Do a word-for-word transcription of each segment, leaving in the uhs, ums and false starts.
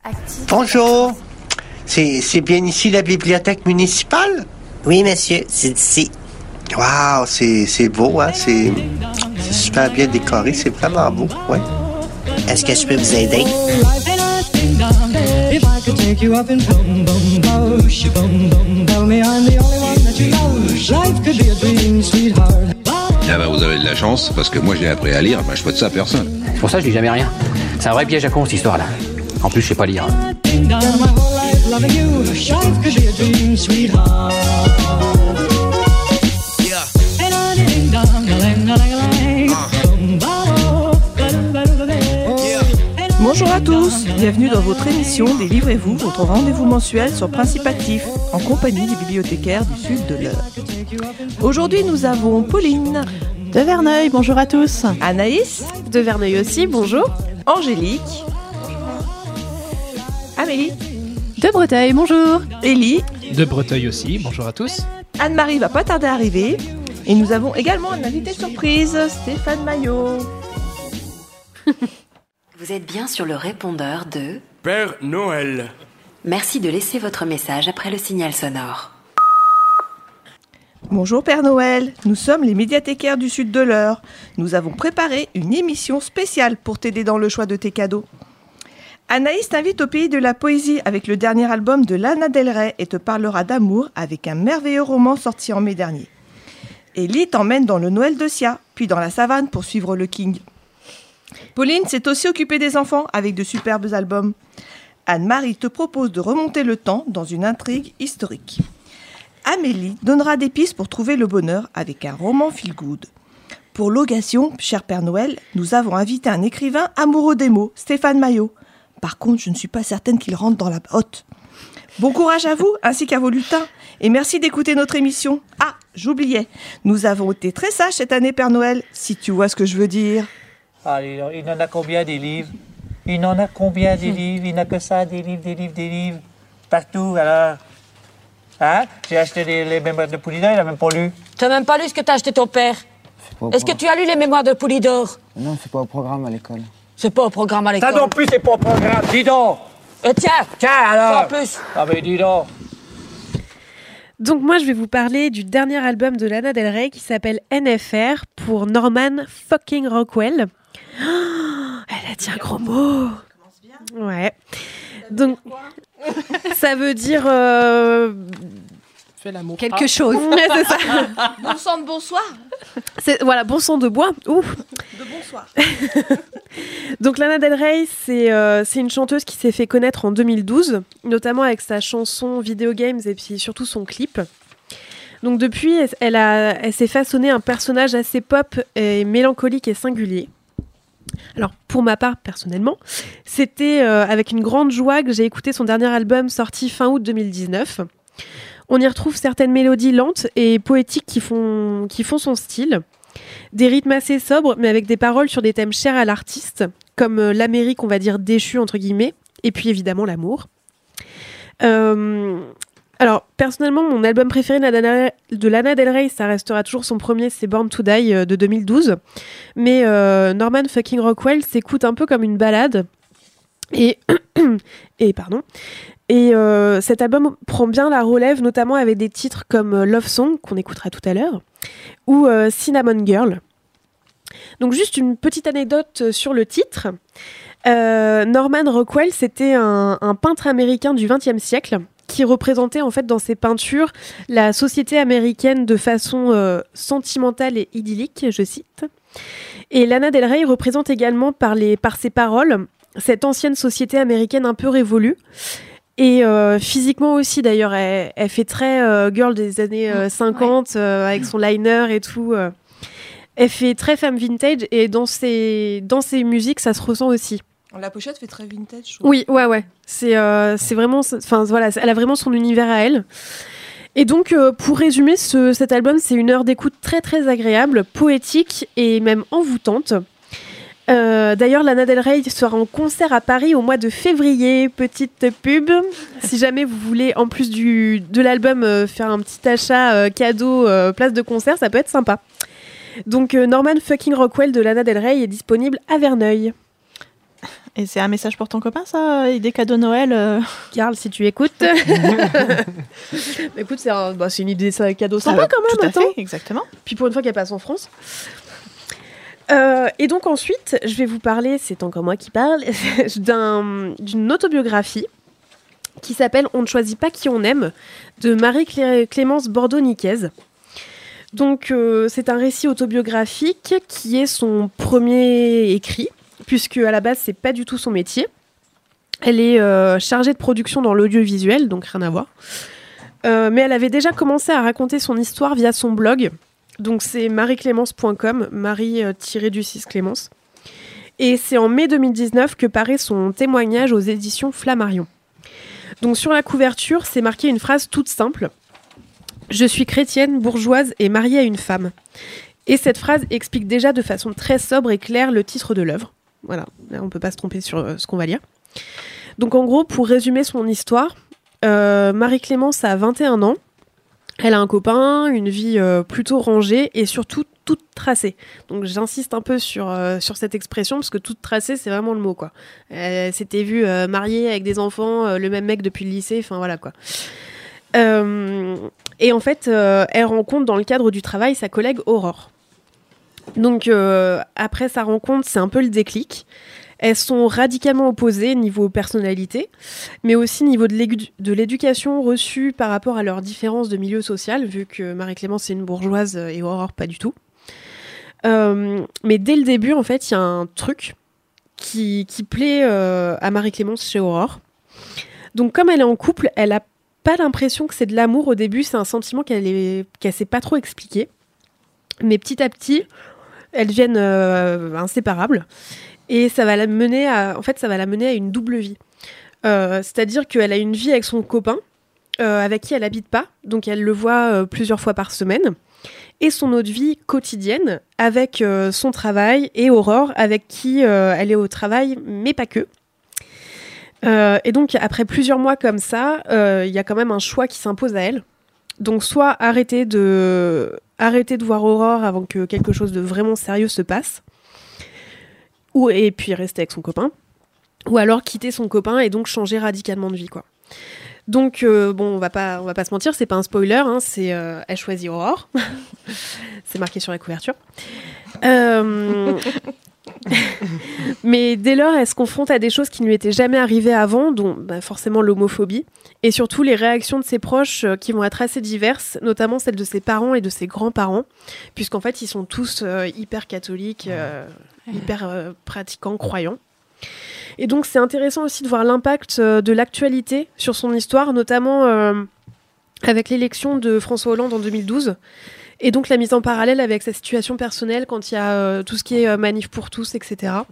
Bonjour. C'est, c'est bien ici la bibliothèque municipale? Oui, monsieur, c'est ici. Wow, c'est, c'est beau, hein? C'est, c'est super bien décoré, c'est vraiment beau, ouais. Est-ce que je peux vous aider? Ah bah vous avez de la chance, parce que moi j'ai appris à lire, bah, je peux de ça à personne. C'est pour ça que je lis jamais rien. C'est un vrai piège à con cette histoire-là. En plus, je sais pas lire. Bonjour à tous, bienvenue dans votre émission Délivrez-vous, votre rendez-vous mensuel sur Principe Actif, en compagnie des bibliothécaires du sud de l'Eure. Aujourd'hui, nous avons Pauline de Verneuil, bonjour à tous. Anaïs de Verneuil aussi, bonjour. Angélique, Amélie de Breteuil, bonjour. Élie de Breteuil aussi, bonjour à tous. Anne-Marie va pas tarder à arriver. Et nous avons également un invité surprise, Stéphane Maillot. Vous êtes bien sur le répondeur de Père Noël. Merci de laisser votre message après le signal sonore. Bonjour Père Noël, nous sommes les médiathécaires du sud de l'Eure. Nous avons préparé une émission spéciale pour t'aider dans le choix de tes cadeaux. Anaïs t'invite au pays de la poésie avec le dernier album de Lana Del Rey et te parlera d'amour avec un merveilleux roman sorti en mai dernier. Élie t'emmène dans le Noël de Sia, puis dans la savane pour suivre le King. Pauline s'est aussi occupée des enfants avec de superbes albums. Anne-Marie te propose de remonter le temps dans une intrigue historique. Amélie donnera des pistes pour trouver le bonheur avec un roman feel-good. Pour l'occasion, cher Père Noël, nous avons invité un écrivain amoureux des mots, Stéphane Maillot. Par contre, je ne suis pas certaine qu'il rentre dans la hotte. Bon courage à vous, ainsi qu'à vos lutins. Et merci d'écouter notre émission. Ah, j'oubliais, nous avons été très sages cette année, Père Noël, si tu vois ce que je veux dire. Ah, il en a combien des livres? Il en a combien des livres? Il n'a que ça, des livres, des livres, des livres. Partout, alors. Hein? J'ai acheté les, les mémoires de Poulidor, il n'a même pas lu. Tu n'as même pas lu ce que t'as acheté ton père? Est-ce que tu as lu les mémoires de Poulidor? Non, c'est pas au programme à l'école. C'est pas au programme à l'école. Ça non plus, c'est pas au programme, dis donc. Et tiens, tiens alors. En plus. Ah mais dis donc. Donc moi, je vais vous parler du dernier album de Lana Del Rey qui s'appelle N F R pour Norman fucking Rockwell. Oh, elle a dit un gros mot. Ouais. Donc, ça veut dire euh, quelque chose. Ouais, c'est ça. Bon sang de bonsoir. C'est, voilà, bon sang de bois. Ouf. De bonsoir. Donc Lana Del Rey, c'est, euh, c'est une chanteuse qui s'est fait connaître en deux mille douze, notamment avec sa chanson Video Games et puis surtout son clip. Donc depuis, elle, a, elle s'est façonné un personnage assez pop et mélancolique et singulier. Alors, pour ma part, personnellement, c'était euh, avec une grande joie que j'ai écouté son dernier album sorti fin août deux mille dix-neuf. On y retrouve certaines mélodies lentes et poétiques qui font, qui font son style. Des rythmes assez sobres, mais avec des paroles sur des thèmes chers à l'artiste, comme euh, l'Amérique, on va dire, déchue, entre guillemets, et puis évidemment l'amour. Euh... Alors, personnellement, mon album préféré de Lana Del Rey, ça restera toujours son premier, c'est Born to Die de deux mille douze. Mais euh, Norman fucking Rockwell s'écoute un peu comme une balade. Et, et pardon. Et euh, cet album prend bien la relève, notamment avec des titres comme Love Song, qu'on écoutera tout à l'heure, ou euh, Cinnamon Girl. Donc, juste une petite anecdote sur le titre. Euh, Norman Rockwell, c'était un, un peintre américain du vingtième siècle qui représentait en fait dans ses peintures la société américaine de façon euh, sentimentale et idyllique, je cite. Et Lana Del Rey représente également par, les, par ses paroles cette ancienne société américaine un peu révolue. Et euh, physiquement aussi d'ailleurs, elle, elle fait très euh, girl des années euh, cinquante, euh, avec son liner et tout. Euh. Elle fait très femme vintage et dans ses, dans ses musiques, ça se ressent aussi. La pochette fait très vintage. Oui, ouais, ouais. C'est, euh, c'est vraiment, enfin voilà, elle a vraiment son univers à elle. Et donc, euh, pour résumer, ce, cet album, c'est une heure d'écoute très très agréable, poétique et même envoûtante. Euh, d'ailleurs, Lana Del Rey sera en concert à Paris au mois de février. Petite pub. Si jamais vous voulez, en plus du, de l'album, euh, faire un petit achat euh, cadeau, euh, place de concert, ça peut être sympa. Donc, euh, Norman fucking Rockwell de Lana Del Rey est disponible à Verneuil. Et c'est un message pour ton copain, ça, et des cadeaux Noël euh... Carl, si tu écoutes. Écoute, c'est, un, bah, c'est une idée, c'est un cadeau sympa quand même. Tout à attends. fait, exactement. Puis pour une fois qu'elle passe en France. Euh, et donc ensuite, je vais vous parler, c'est encore moi qui parle, d'un, d'une autobiographie qui s'appelle « On ne choisit pas qui on aime » de Marie-Clémence Bordeaux-Niquez. Donc euh, c'est un récit autobiographique qui est son premier écrit, puisque à la base c'est pas du tout son métier. Elle est euh, chargée de production dans l'audiovisuel, donc rien à voir. Euh, mais elle avait déjà commencé à raconter son histoire via son blog. Donc c'est marie clémence point com, Marie-du-six Clémence. Et c'est en mai deux mille dix-neuf que paraît son témoignage aux éditions Flammarion. Donc sur la couverture, c'est marqué une phrase toute simple. « Je suis chrétienne, bourgeoise et mariée à une femme ». Et cette phrase explique déjà de façon très sobre et claire le titre de l'œuvre. Voilà, là, on ne peut pas se tromper sur euh, ce qu'on va lire. Donc en gros, pour résumer son histoire, euh, Marie-Clémence a vingt et un ans. Elle a un copain, une vie euh, plutôt rangée et surtout toute tracée. Donc j'insiste un peu sur, euh, sur cette expression parce que toute tracée, c'est vraiment le mot, quoi. Elle s'était vue euh, mariée avec des enfants, euh, le même mec depuis le lycée, enfin voilà, quoi. Euh, et en fait, euh, elle rencontre dans le cadre du travail sa collègue Aurore. Donc euh, après sa rencontre, c'est un peu le déclic. Elles sont radicalement opposées niveau personnalité, mais aussi niveau de, l'édu- de l'éducation reçue par rapport à leurs différences de milieu social, vu que Marie-Clémence est une bourgeoise et Aurore pas du tout. Euh, mais dès le début, en fait, il y a un truc qui, qui plaît euh, à Marie-Clémence chez Aurore. Donc comme elle est en couple, elle a pas l'impression que c'est de l'amour au début, c'est un sentiment qu'elle est, qu'elle sait pas trop expliquer. Mais petit à petit, elles deviennent euh, inséparables. Et ça va la mener à, en fait, ça va la mener à une double vie. Euh, c'est-à-dire qu'elle a une vie avec son copain, euh, avec qui elle habite pas, donc elle le voit euh, plusieurs fois par semaine, et son autre vie quotidienne avec euh, son travail et Aurore, avec qui euh, elle est au travail, mais pas que. Euh, et donc après plusieurs mois comme ça, il euh, y a quand même un choix qui s'impose à elle. Donc soit arrêter de, arrêter de voir Aurore avant que quelque chose de vraiment sérieux se passe, ou et puis rester avec son copain, ou alors quitter son copain et donc changer radicalement de vie, quoi. Donc euh, bon, on va pas, on va pas se mentir, c'est pas un spoiler, hein, c'est euh, elle choisit Aurore, c'est marqué sur la couverture. Euh... Mais dès lors, elle se confronte à des choses qui ne lui étaient jamais arrivées avant, dont bah, forcément l'homophobie, et surtout les réactions de ses proches euh, qui vont être assez diverses, notamment celles de ses parents et de ses grands-parents, puisqu'en fait ils sont tous euh, hyper catholiques, euh, hyper euh, pratiquants, croyants. Et donc c'est intéressant aussi de voir l'impact euh, de l'actualité sur son histoire, notamment euh, avec l'élection de François Hollande en deux mille douze. Et donc la mise en parallèle avec sa situation personnelle quand il y a euh, tout ce qui est euh, manif pour tous, et cetera.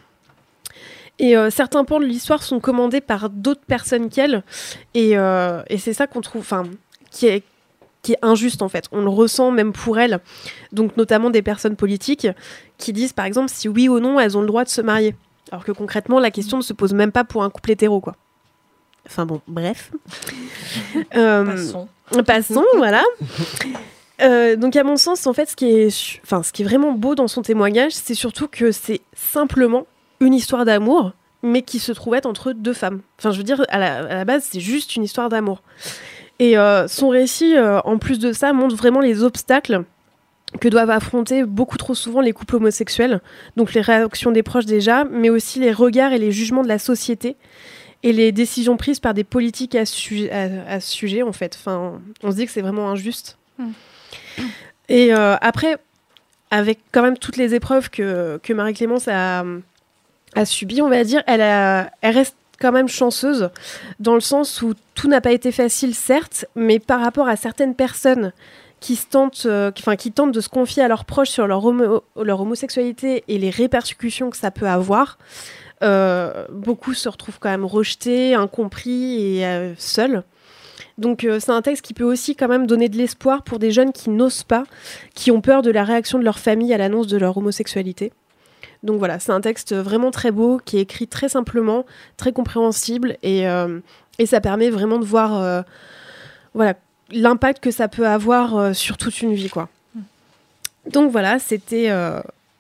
Et euh, certains pans de l'histoire sont commandés par d'autres personnes qu'elle. Et, euh, et c'est ça qu'on trouve, enfin, qui est, qui est injuste en fait. On le ressent même pour elle. Donc notamment des personnes politiques qui disent par exemple si oui ou non elles ont le droit de se marier. Alors que concrètement la question ne se pose même pas pour un couple hétéro, quoi. Enfin bon, bref. euh, Passons. Passons, voilà. Euh, donc à mon sens, en fait, ce qui est, enfin, ce qui est vraiment beau dans son témoignage, c'est surtout que c'est simplement une histoire d'amour, mais qui se trouve être entre deux femmes. Enfin, je veux dire, à la, à la base, c'est juste une histoire d'amour. Et euh, son récit, euh, en plus de ça, montre vraiment les obstacles que doivent affronter beaucoup trop souvent les couples homosexuels. Donc les réactions des proches déjà, mais aussi les regards et les jugements de la société et les décisions prises par des politiques à, su- à, à ce sujet, en fait. Enfin, on se dit que c'est vraiment injuste. Mmh. Et euh, après, avec quand même toutes les épreuves que, que Marie-Clémence a, a subies, on va dire, elle, a, elle reste quand même chanceuse, dans le sens où tout n'a pas été facile, certes, mais par rapport à certaines personnes qui, se tentent, euh, qui, enfin, qui tentent de se confier à leurs proches sur leur, homo- leur homosexualité et les répercussions que ça peut avoir, euh, beaucoup se retrouvent quand même rejetés, incompris et euh, seuls. Donc euh, c'est un texte qui peut aussi quand même donner de l'espoir pour des jeunes qui n'osent pas, qui ont peur de la réaction de leur famille à l'annonce de leur homosexualité. Donc voilà, c'est un texte vraiment très beau, qui est écrit très simplement, très compréhensible, et, euh, et ça permet vraiment de voir euh, voilà, l'impact que ça peut avoir euh, sur toute une vie, quoi. Donc voilà, c'était euh,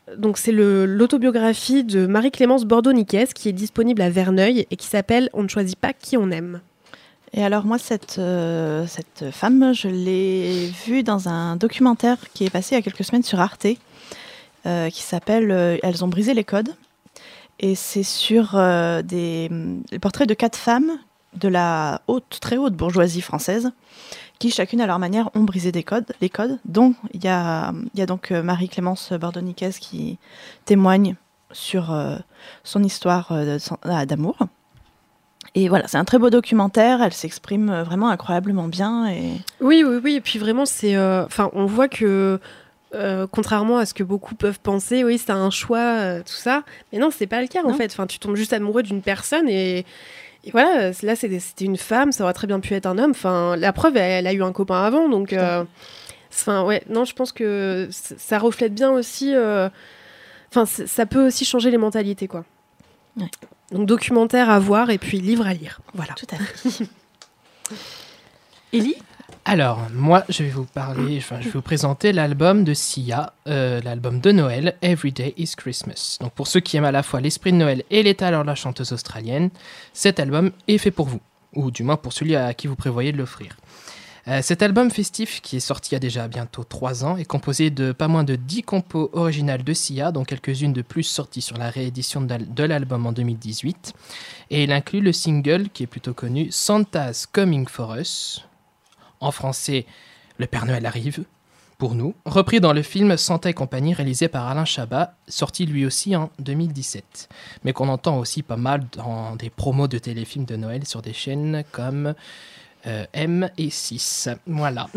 Donc c'est le, l'autobiographie de Marie-Clémence Bordeaux-Niquez qui est disponible à Verneuil et qui s'appelle « On ne choisit pas qui on aime ». Et alors moi, cette, euh, cette femme, je l'ai vue dans un documentaire qui est passé il y a quelques semaines sur Arte, euh, qui s'appelle euh, « Elles ont brisé les codes ». Et c'est sur euh, des les portraits de quatre femmes de la haute, très haute bourgeoisie française, qui chacune à leur manière ont brisé des codes, les codes. Dont il y a, il y a donc Marie-Clémence Bordeaux-Niquez qui témoigne sur euh, son histoire euh, d'amour. Et voilà, c'est un très beau documentaire. Elle s'exprime vraiment incroyablement bien. Et... Oui, oui, oui. Et puis vraiment, c'est, enfin, euh, on voit que euh, contrairement à ce que beaucoup peuvent penser, oui, c'est un choix, euh, tout ça. Mais non, c'est pas le cas en non. fait. Enfin, tu tombes juste amoureux d'une personne et Et voilà, là c'était une femme, ça aurait très bien pu être un homme. Enfin, la preuve, elle, elle a eu un copain avant, donc. Euh, enfin, ouais, non, je pense que ça reflète bien aussi. Enfin, euh, ça peut aussi changer les mentalités, quoi. Ouais. Donc documentaire à voir et puis livre à lire. Voilà. Tout à fait. Élie ? Alors, moi, je vais vous parler, enfin, je vais vous présenter l'album de Sia, euh, l'album de Noël, Every Day is Christmas. Donc, pour ceux qui aiment à la fois l'esprit de Noël et les talents de la chanteuse australienne, cet album est fait pour vous, ou du moins pour celui à qui vous prévoyez de l'offrir. Euh, cet album festif, qui est sorti il y a déjà bientôt trois ans, est composé de pas moins de dix compos originales de Sia, dont quelques-unes de plus sorties sur la réédition de l'album en deux mille dix-huit. Et il inclut le single, qui est plutôt connu, Santa's Coming for Us. En français, Le Père Noël arrive, pour nous. Repris dans le film Santa et compagnie, réalisé par Alain Chabat, sorti lui aussi en deux mille dix-sept. Mais qu'on entend aussi pas mal dans des promos de téléfilms de Noël sur des chaînes comme euh, M et six. Voilà.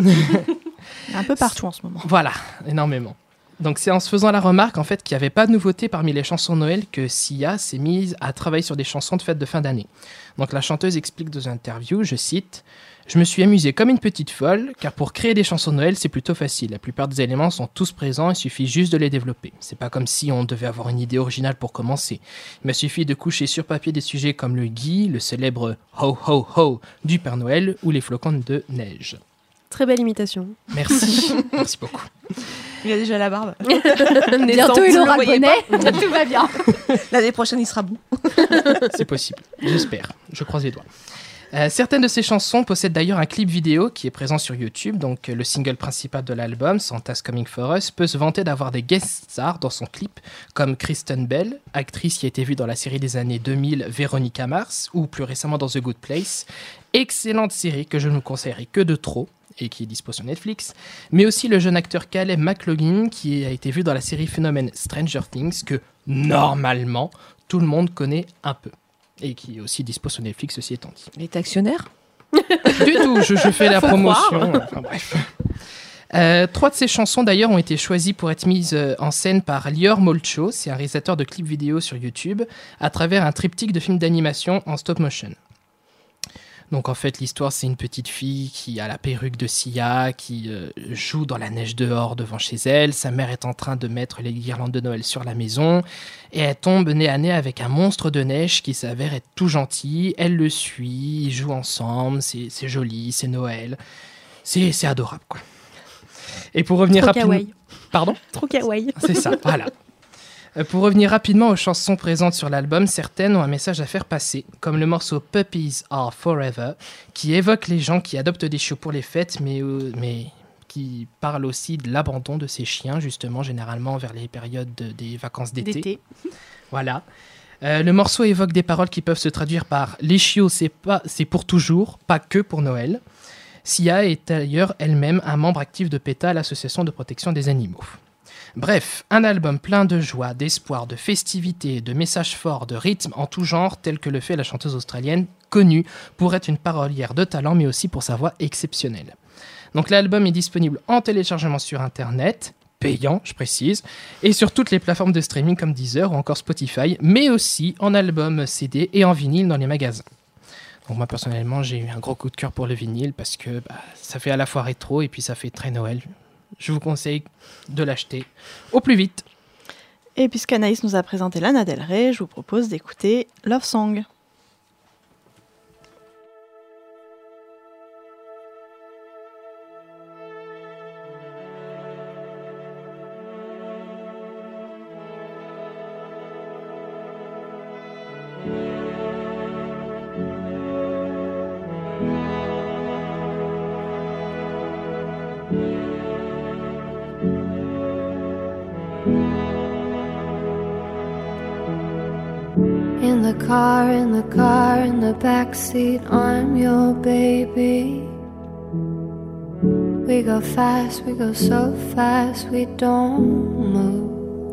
Un peu partout en ce moment. Voilà, énormément. Donc c'est en se faisant la remarque en fait qu'il n'y avait pas de nouveauté parmi les chansons de Noël que Sia s'est mise à travailler sur des chansons de fête de fin d'année. Donc la chanteuse explique dans une interview, je cite, « Je me suis amusée comme une petite folle, car pour créer des chansons de Noël, c'est plutôt facile. La plupart des éléments sont tous présents, il suffit juste de les développer. C'est pas comme si on devait avoir une idée originale pour commencer. Il m'a suffi de coucher sur papier des sujets comme le gui, le célèbre « Ho ho ho » du Père Noël ou les flocons de neige. » Très belle imitation. Merci, merci beaucoup. Il a déjà la barbe. Bientôt il aura le bonnet, tout va bien. L'année prochaine il sera bon. C'est possible, j'espère, je croise les doigts. Euh, certaines de ces chansons possèdent d'ailleurs un clip vidéo qui est présent sur YouTube, donc euh, le single principal de l'album, Santa's Coming for Us, peut se vanter d'avoir des guest stars dans son clip, comme Kristen Bell, actrice qui a été vue dans la série des années deux mille Véronica Mars, ou plus récemment dans The Good Place, excellente série que je ne vous conseillerais que de trop, et qui est dispo sur Netflix, mais aussi le jeune acteur Caleb McLaughlin qui a été vu dans la série phénomène Stranger Things, que normalement tout le monde connaît un peu. Et qui est aussi dispo sur Netflix, ceci étant dit. Il est actionnaire ? Du tout, je, je fais la promotion. Enfin, bref. Euh, trois de ces chansons d'ailleurs ont été choisies pour être mises en scène par Lior Molcho, c'est un réalisateur de clips vidéo sur YouTube, à travers un triptyque de films d'animation en stop motion. Donc en fait l'histoire c'est une petite fille qui a la perruque de Sia, qui euh, joue dans la neige dehors devant chez elle, sa mère est en train de mettre les guirlandes de Noël sur la maison, et elle tombe nez à nez avec un monstre de neige qui s'avère être tout gentil, elle le suit, ils jouent ensemble, c'est, c'est joli, c'est Noël, c'est, c'est adorable quoi. Et pour revenir Trop rapidement... kawaii. Pardon ? Trop kawaii. C'est ça, voilà. Pour revenir rapidement aux chansons présentes sur l'album, certaines ont un message à faire passer, comme le morceau Puppies Are Forever, qui évoque les gens qui adoptent des chiots pour les fêtes, mais, euh, mais qui parle aussi de l'abandon de ces chiens, justement, généralement vers les périodes de, des vacances d'été. D'été. Voilà. Euh, le morceau évoque des paroles qui peuvent se traduire par « Les chiots, c'est, pas, c'est pour toujours, pas que pour Noël ». Sia est d'ailleurs elle-même un membre actif de PETA, l'association de protection des animaux. Bref, un album plein de joie, d'espoir, de festivité, de messages forts, de rythme en tout genre, tel que le fait la chanteuse australienne, connue pour être une parolière de talent, mais aussi pour sa voix exceptionnelle. Donc l'album est disponible en téléchargement sur Internet, payant, je précise, et sur toutes les plateformes de streaming comme Deezer ou encore Spotify, mais aussi en album C D et en vinyle dans les magasins. Donc moi personnellement, j'ai eu un gros coup de cœur pour le vinyle parce que bah, ça fait à la fois rétro et puis ça fait très Noël. Je vous conseille de l'acheter au plus vite. Et puisqu'Anaïs nous a présenté Lana Del Rey, je vous propose d'écouter Love Song. the car, in the car, in the backseat, I'm your baby. We go fast, we go so fast, we don't move.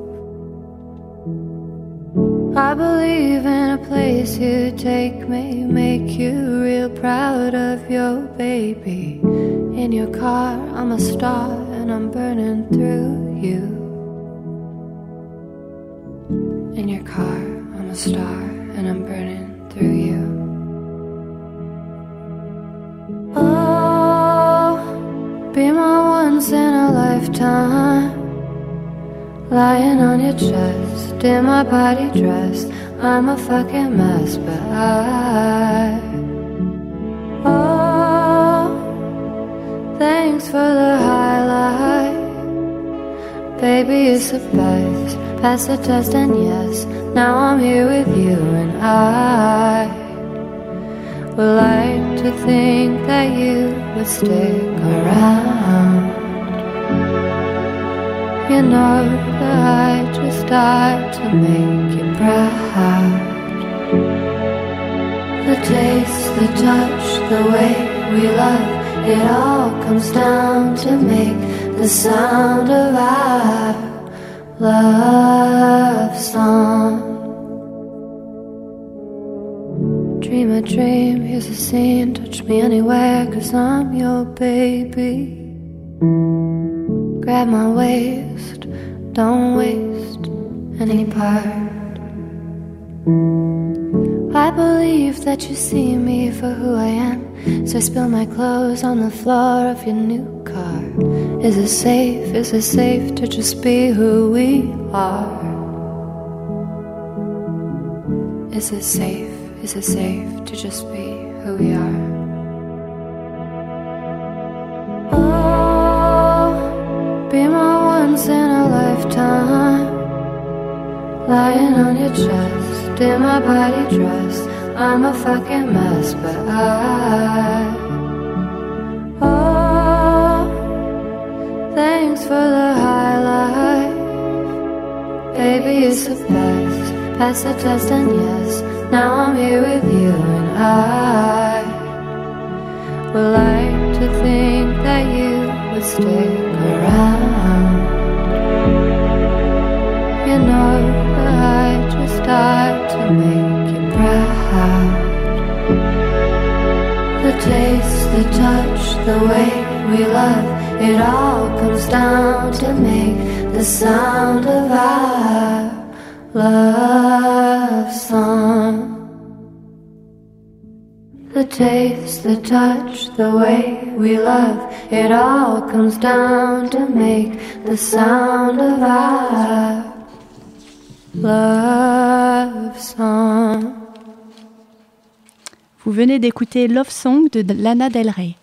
I believe in a place you take me, make you real proud of your baby. In your car, I'm a star and I'm burning through you. In your car, I'm a star and I'm burning through you. Oh, be my once in a lifetime. Lying on your chest, in my body dress, I'm a fucking mess, but I Oh, thanks for the highlight. Baby, it's the best. Pass the test and yes, now I'm here with you and I would like to think that you would stick around. You know that I just died to make you proud. The taste, the touch, the way we love, it all comes down to make the sound of our love song. Dream a dream, here's a scene, touch me anywhere, cause I'm your baby. Grab my waist, don't waste any part. I believe that you see me for who I am, so I spill my clothes on the floor of your new car. Is it safe, is it safe to just be who we are? Is it safe, is it safe to just be who we are? Be my once in a lifetime. Lying on your chest, in my body dress, I'm a fucking mess, but I Oh, thanks for the highlight. Baby, it's the best. Pass the test and yes, now I'm here with you and I would like to think that you would stick around. You know that I just died to make you proud. The taste, the touch, the way we love, it all comes down to make the sound of our love song. The taste, the touch, the way we love, it all comes down to make the sound of our love song. Vous venez d'écouter Love Song de Lana Del Rey.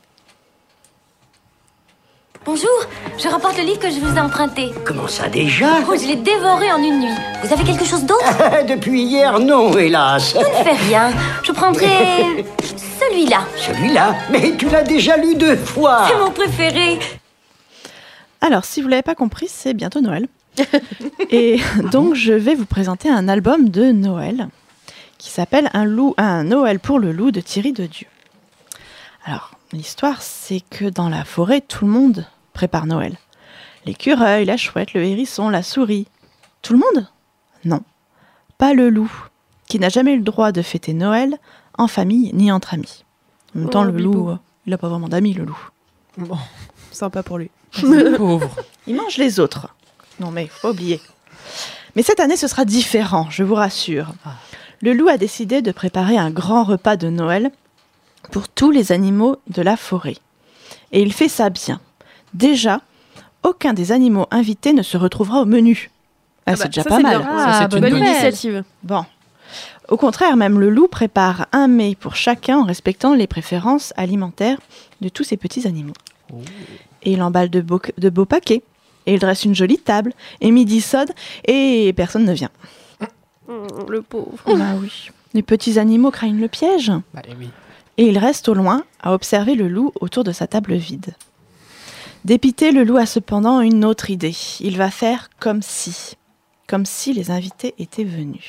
Bonjour, je rapporte le livre que je vous ai emprunté. Comment ça déjà? Oh, je l'ai dévoré en une nuit. Vous avez quelque chose d'autre? Depuis hier, non, hélas. Tout ne fait rien. Je prendrai celui-là. Celui-là? Mais tu l'as déjà lu deux fois. C'est mon préféré. Alors, si vous ne l'avez pas compris, c'est bientôt Noël. Et donc, je vais vous présenter un album de Noël qui s'appelle un, loup, un Noël pour le loup de Thierry Dedieu. Alors, l'histoire, c'est que dans la forêt, tout le monde prépare Noël. L'écureuil, la chouette, le hérisson, la souris. Tout le monde? Non, pas le loup, qui n'a jamais eu le droit de fêter Noël en famille ni entre amis. En même temps, oh, le bibou. loup, il n'a pas vraiment d'amis, le loup. Bon, sympa pour lui. C'est pauvre. Il mange les autres. Non mais, faut pas oublier. Mais cette année, ce sera différent, je vous rassure. Ah. Le loup a décidé de préparer un grand repas de Noël pour tous les animaux de la forêt. Et il fait ça bien. Déjà, aucun des animaux invités ne se retrouvera au menu. Ah, ah c'est bah, déjà ça, pas c'est mal. Ah, ça, c'est bonne initiative. Bon. Au contraire, même le loup prépare un mets pour chacun en respectant les préférences alimentaires de tous ces petits animaux. Oh. Et il emballe de beaux, de beaux paquets. Et il dresse une jolie table. Et midi sonne et personne ne vient. Mmh, le pauvre. Bah oui. Les petits animaux craignent le piège. Bah oui. Et il reste au loin à observer le loup autour de sa table vide. Dépité, le loup a cependant une autre idée. Il va faire comme si. Comme si les invités étaient venus.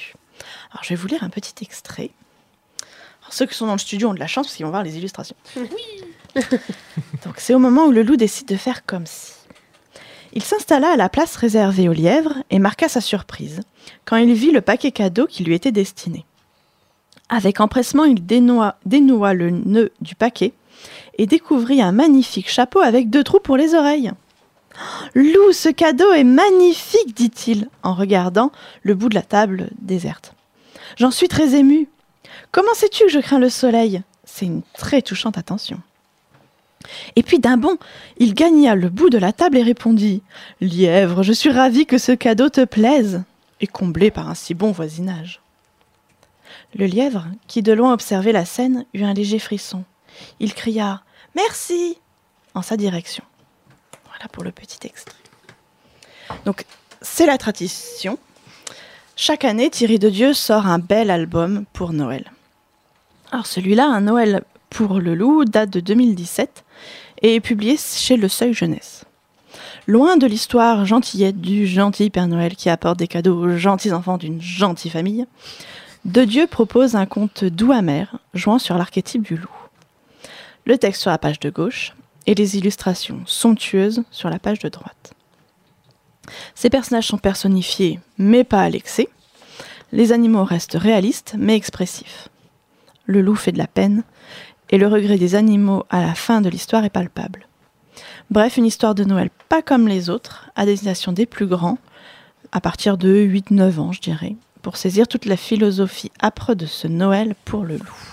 Alors, je vais vous lire un petit extrait. Alors, ceux qui sont dans le studio ont de la chance parce qu'ils vont voir les illustrations. Oui. Donc, c'est au moment où le loup décide de faire comme si. Il s'installa à la place réservée aux lièvres et marqua sa surprise quand il vit le paquet cadeau qui lui était destiné. Avec empressement, il dénoua, dénoua le nœud du paquet et découvrit un magnifique chapeau avec deux trous pour les oreilles. « Loup, ce cadeau est magnifique !» dit-il en regardant le bout de la table déserte. « J'en suis très ému. Comment sais-tu que je crains le soleil ? C'est une très touchante attention. » Et puis d'un bond, il gagna le bout de la table et répondit « Lièvre, je suis ravi que ce cadeau te plaise !» et comblé par un si bon voisinage. Le lièvre, qui de loin observait la scène, eut un léger frisson. Il cria « Merci !» en sa direction. Voilà pour le petit extrait. Donc, c'est la tradition. Chaque année, Thierry Dedieu sort un bel album pour Noël. Alors celui-là, un Noël pour le loup, date de deux mille dix-sept et est publié chez Le Seuil Jeunesse. Loin de l'histoire gentillette du gentil Père Noël qui apporte des cadeaux aux gentils enfants d'une gentille famille, Dedieu propose un conte doux amer, jouant sur l'archétype du loup. Le texte sur la page de gauche et les illustrations somptueuses sur la page de droite. Ces personnages sont personnifiés, mais pas à l'excès. Les animaux restent réalistes, mais expressifs. Le loup fait de la peine, et le regret des animaux à la fin de l'histoire est palpable. Bref, une histoire de Noël pas comme les autres, à destination des plus grands, à partir de huit neuf ans, je dirais, pour saisir toute la philosophie âpre de ce Noël pour le loup.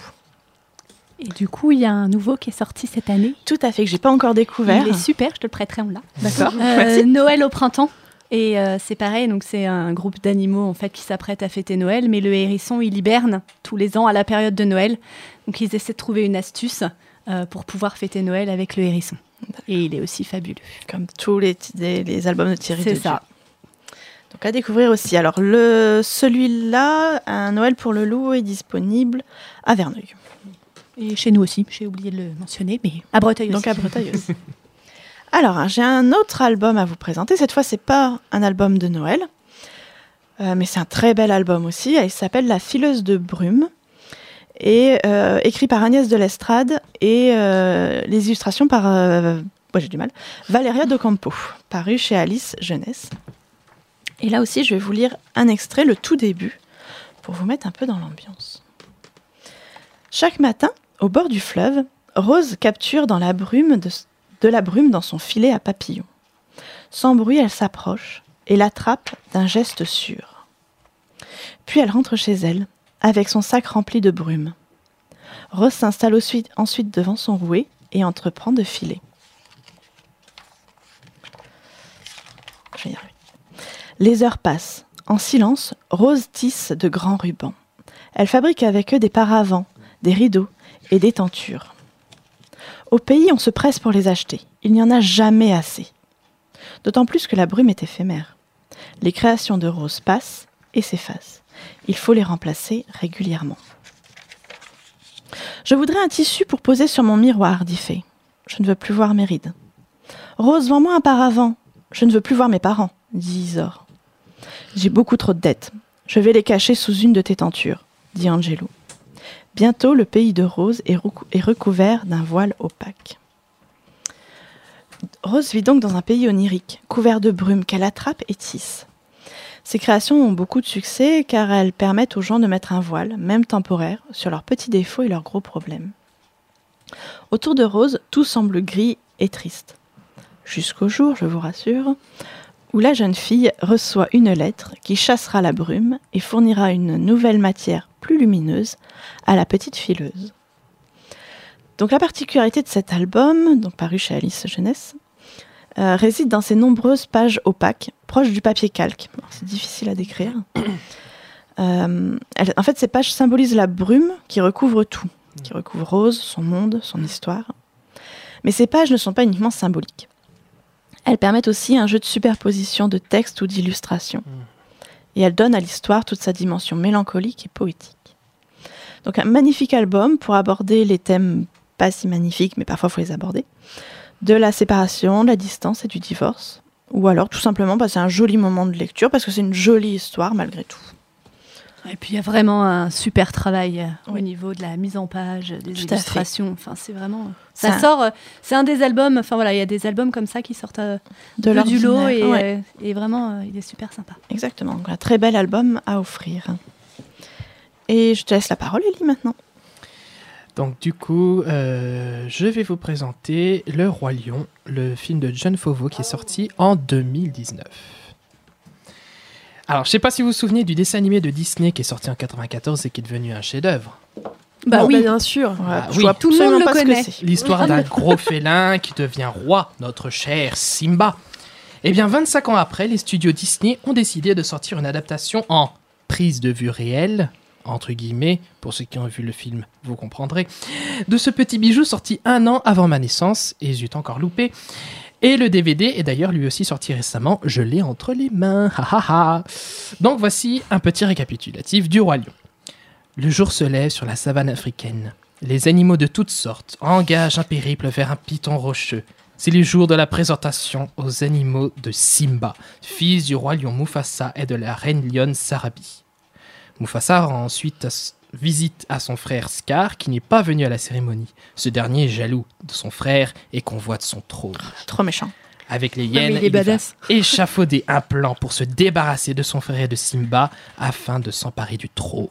Et du coup, il y a un nouveau qui est sorti cette année. Tout à fait, que j'ai pas encore découvert. Il est super, je te le prêterai, on l'a. D'accord. Euh, Noël au printemps. Et euh, c'est pareil, donc c'est un groupe d'animaux en fait qui s'apprête à fêter Noël, mais le hérisson il hiberne tous les ans à la période de Noël, donc ils essaient de trouver une astuce euh, pour pouvoir fêter Noël avec le hérisson. Et il est aussi fabuleux. Comme tous les, les, les albums de Thierry Dedieu. C'est ça. Donc à découvrir aussi. Alors le, celui-là, Un Noël pour le loup, est disponible à Verneuil. Et chez nous aussi, j'ai oublié de le mentionner, mais à Breteuil aussi. Donc à Breteuil aussi. Alors, j'ai un autre album à vous présenter. Cette fois, c'est pas un album de Noël, euh, mais c'est un très bel album aussi. Il s'appelle La fileuse de brume, et euh, écrit par Agnès de l'Estrade et euh, les illustrations par, euh, ouais, j'ai du mal, Valéria Docampo, paru chez Alice Jeunesse. Et là aussi, je vais vous lire un extrait, le tout début, pour vous mettre un peu dans l'ambiance. Chaque matin, au bord du fleuve, Rose capture dans la brume de de la brume dans son filet à papillons. Sans bruit, elle s'approche et l'attrape d'un geste sûr. Puis elle rentre chez elle, avec son sac rempli de brume. Rose s'installe ensuite devant son rouet et entreprend de filer. Je vais y arriver. Les heures passent. En silence, Rose tisse de grands rubans. Elle fabrique avec eux des paravents, des rideaux et des tentures. Au pays, on se presse pour les acheter. Il n'y en a jamais assez. D'autant plus que la brume est éphémère. Les créations de Rose passent et s'effacent. Il faut les remplacer régulièrement. « Je voudrais un tissu pour poser sur mon miroir, dit Fée. Je ne veux plus voir mes rides. »« Rose, vends-moi un paravent. Je ne veux plus voir mes parents, dit Isor. »« J'ai beaucoup trop de dettes. Je vais les cacher sous une de tes tentures, dit Angelo. » Bientôt, le pays de Rose est, recou- est recouvert d'un voile opaque. Rose vit donc dans un pays onirique, couvert de brume qu'elle attrape et tisse. Ses créations ont beaucoup de succès car elles permettent aux gens de mettre un voile, même temporaire, sur leurs petits défauts et leurs gros problèmes. Autour de Rose, tout semble gris et triste. Jusqu'au jour, je vous rassure, où la jeune fille reçoit une lettre qui chassera la brume et fournira une nouvelle matière plus lumineuse à la petite fileuse. Donc la particularité de cet album, donc paru chez Alice Jeunesse, euh, réside dans ses nombreuses pages opaques, proches du papier calque. Alors, c'est difficile à décrire. Euh, elle, en fait, ces pages symbolisent la brume qui recouvre tout, qui recouvre Rose, son monde, son histoire. Mais ces pages ne sont pas uniquement symboliques. Elles permettent aussi un jeu de superposition de textes ou d'illustrations. Et elles donnent à l'histoire toute sa dimension mélancolique et poétique. Donc un magnifique album pour aborder les thèmes pas si magnifiques, mais parfois il faut les aborder, de la séparation, de la distance et du divorce. Ou alors tout simplement passer un joli moment de lecture, parce que c'est une jolie histoire malgré tout. Et puis il y a vraiment un super travail euh, Oui. au niveau de la mise en page, des Tout à illustrations. Enfin, c'est vraiment. C'est Ça un- sort. euh, c'est un des albums. Enfin voilà, il y a des albums comme ça qui sortent euh, De peu du lot l'ordinaire, et, ouais. euh, et vraiment, euh, il est super sympa. Exactement. Donc, un très bel album à offrir. Et je te laisse la parole, Ellie, maintenant. Donc du coup, euh, je vais vous présenter Le Roi Lion, le film de John Favreau qui est sorti en deux mille dix-neuf. Alors, je sais pas si vous vous souvenez du dessin animé de Disney qui est sorti en quatre-vingt-quatorze et qui est devenu un chef-d'œuvre. Bah Bon, oui, bah, bien sûr. Ah, Je oui. vois tout le monde absolument le pas ce que connaît. c'est. L'histoire d'un gros félin qui devient roi, notre cher Simba. Eh bien, vingt-cinq ans après, les studios Disney ont décidé de sortir une adaptation en prise de vue réelle, entre guillemets, pour ceux qui ont vu le film, vous comprendrez, de ce petit bijou sorti un an avant ma naissance, et zut encore loupé. Et le D V D est d'ailleurs lui aussi sorti récemment, je l'ai entre les mains, ha ha ha. Donc voici un petit récapitulatif du Roi Lion. Le jour se lève sur la savane africaine. Les animaux de toutes sortes engagent un périple vers un piton rocheux. C'est le jour de la présentation aux animaux de Simba, fils du roi lion Mufasa et de la reine lionne Sarabi. Mufasa rend ensuite as- visite à son frère Scar qui n'est pas venu à la cérémonie. Ce dernier est jaloux de son frère et convoite son trône. Trop méchant. Avec les Non, mais hyènes, il est il va badass. échafauder un plan pour se débarrasser de son frère et de Simba afin de s'emparer du trône.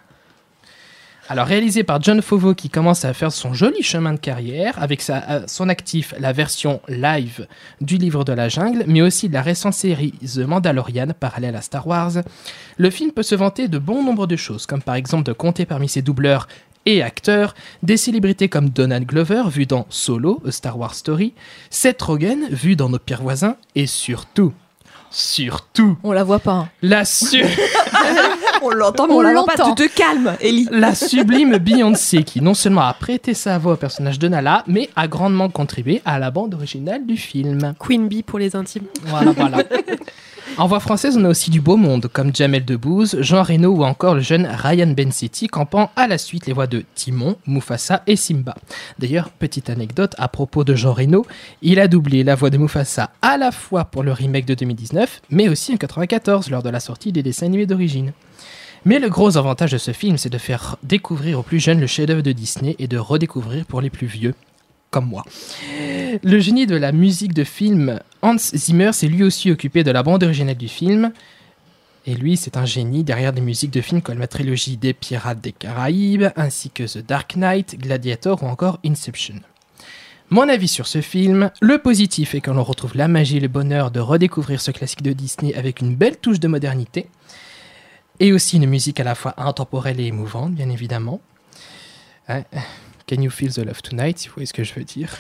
Alors réalisé par John Favreau qui commence à faire son joli chemin de carrière avec sa, à son actif la version live du Livre de la Jungle, mais aussi de la récente série The Mandalorian parallèle à Star Wars, le film peut se vanter de bon nombre de choses, comme par exemple de compter parmi ses doubleurs et acteurs des célébrités comme Donald Glover vu dans Solo, A Star Wars Story, Seth Rogen vu dans Nos Pires Voisins et surtout, surtout, On la voit pas. hein. la su- On l'entend, mais On on, la voit pas. l'entend. Tu te calmes, Ellie. La sublime Beyoncé qui non seulement a prêté sa voix au personnage de Nala, mais a grandement contribué à la bande originale du film. Queen Bee pour les intimes. Voilà, voilà. En voix française, on a aussi du beau monde, comme Jamel Debbouze, Jean Reno ou encore le jeune Ryan Bensetti, campant à la suite les voix de Timon, Mufasa et Simba. D'ailleurs, petite anecdote à propos de Jean Reno, il a doublé la voix de Mufasa à la fois pour le remake de deux mille dix-neuf, mais aussi en quatre-vingt-quatorze, lors de la sortie des dessins animés d'origine. Mais le gros avantage de ce film, c'est de faire découvrir aux plus jeunes le chef-d'œuvre de Disney et de redécouvrir pour les plus vieux, comme moi. Le génie de la musique de film, Hans Zimmer, s'est lui aussi occupé de la bande originale du film. Et lui, c'est un génie derrière des musiques de films comme la trilogie des Pirates des Caraïbes, ainsi que The Dark Knight, Gladiator ou encore Inception. Mon avis sur ce film, le positif est que l'on retrouve la magie et le bonheur de redécouvrir ce classique de Disney avec une belle touche de modernité. Et aussi une musique à la fois intemporelle et émouvante, bien évidemment. Hein, Can you feel the love tonight, si vous voyez ce que je veux dire.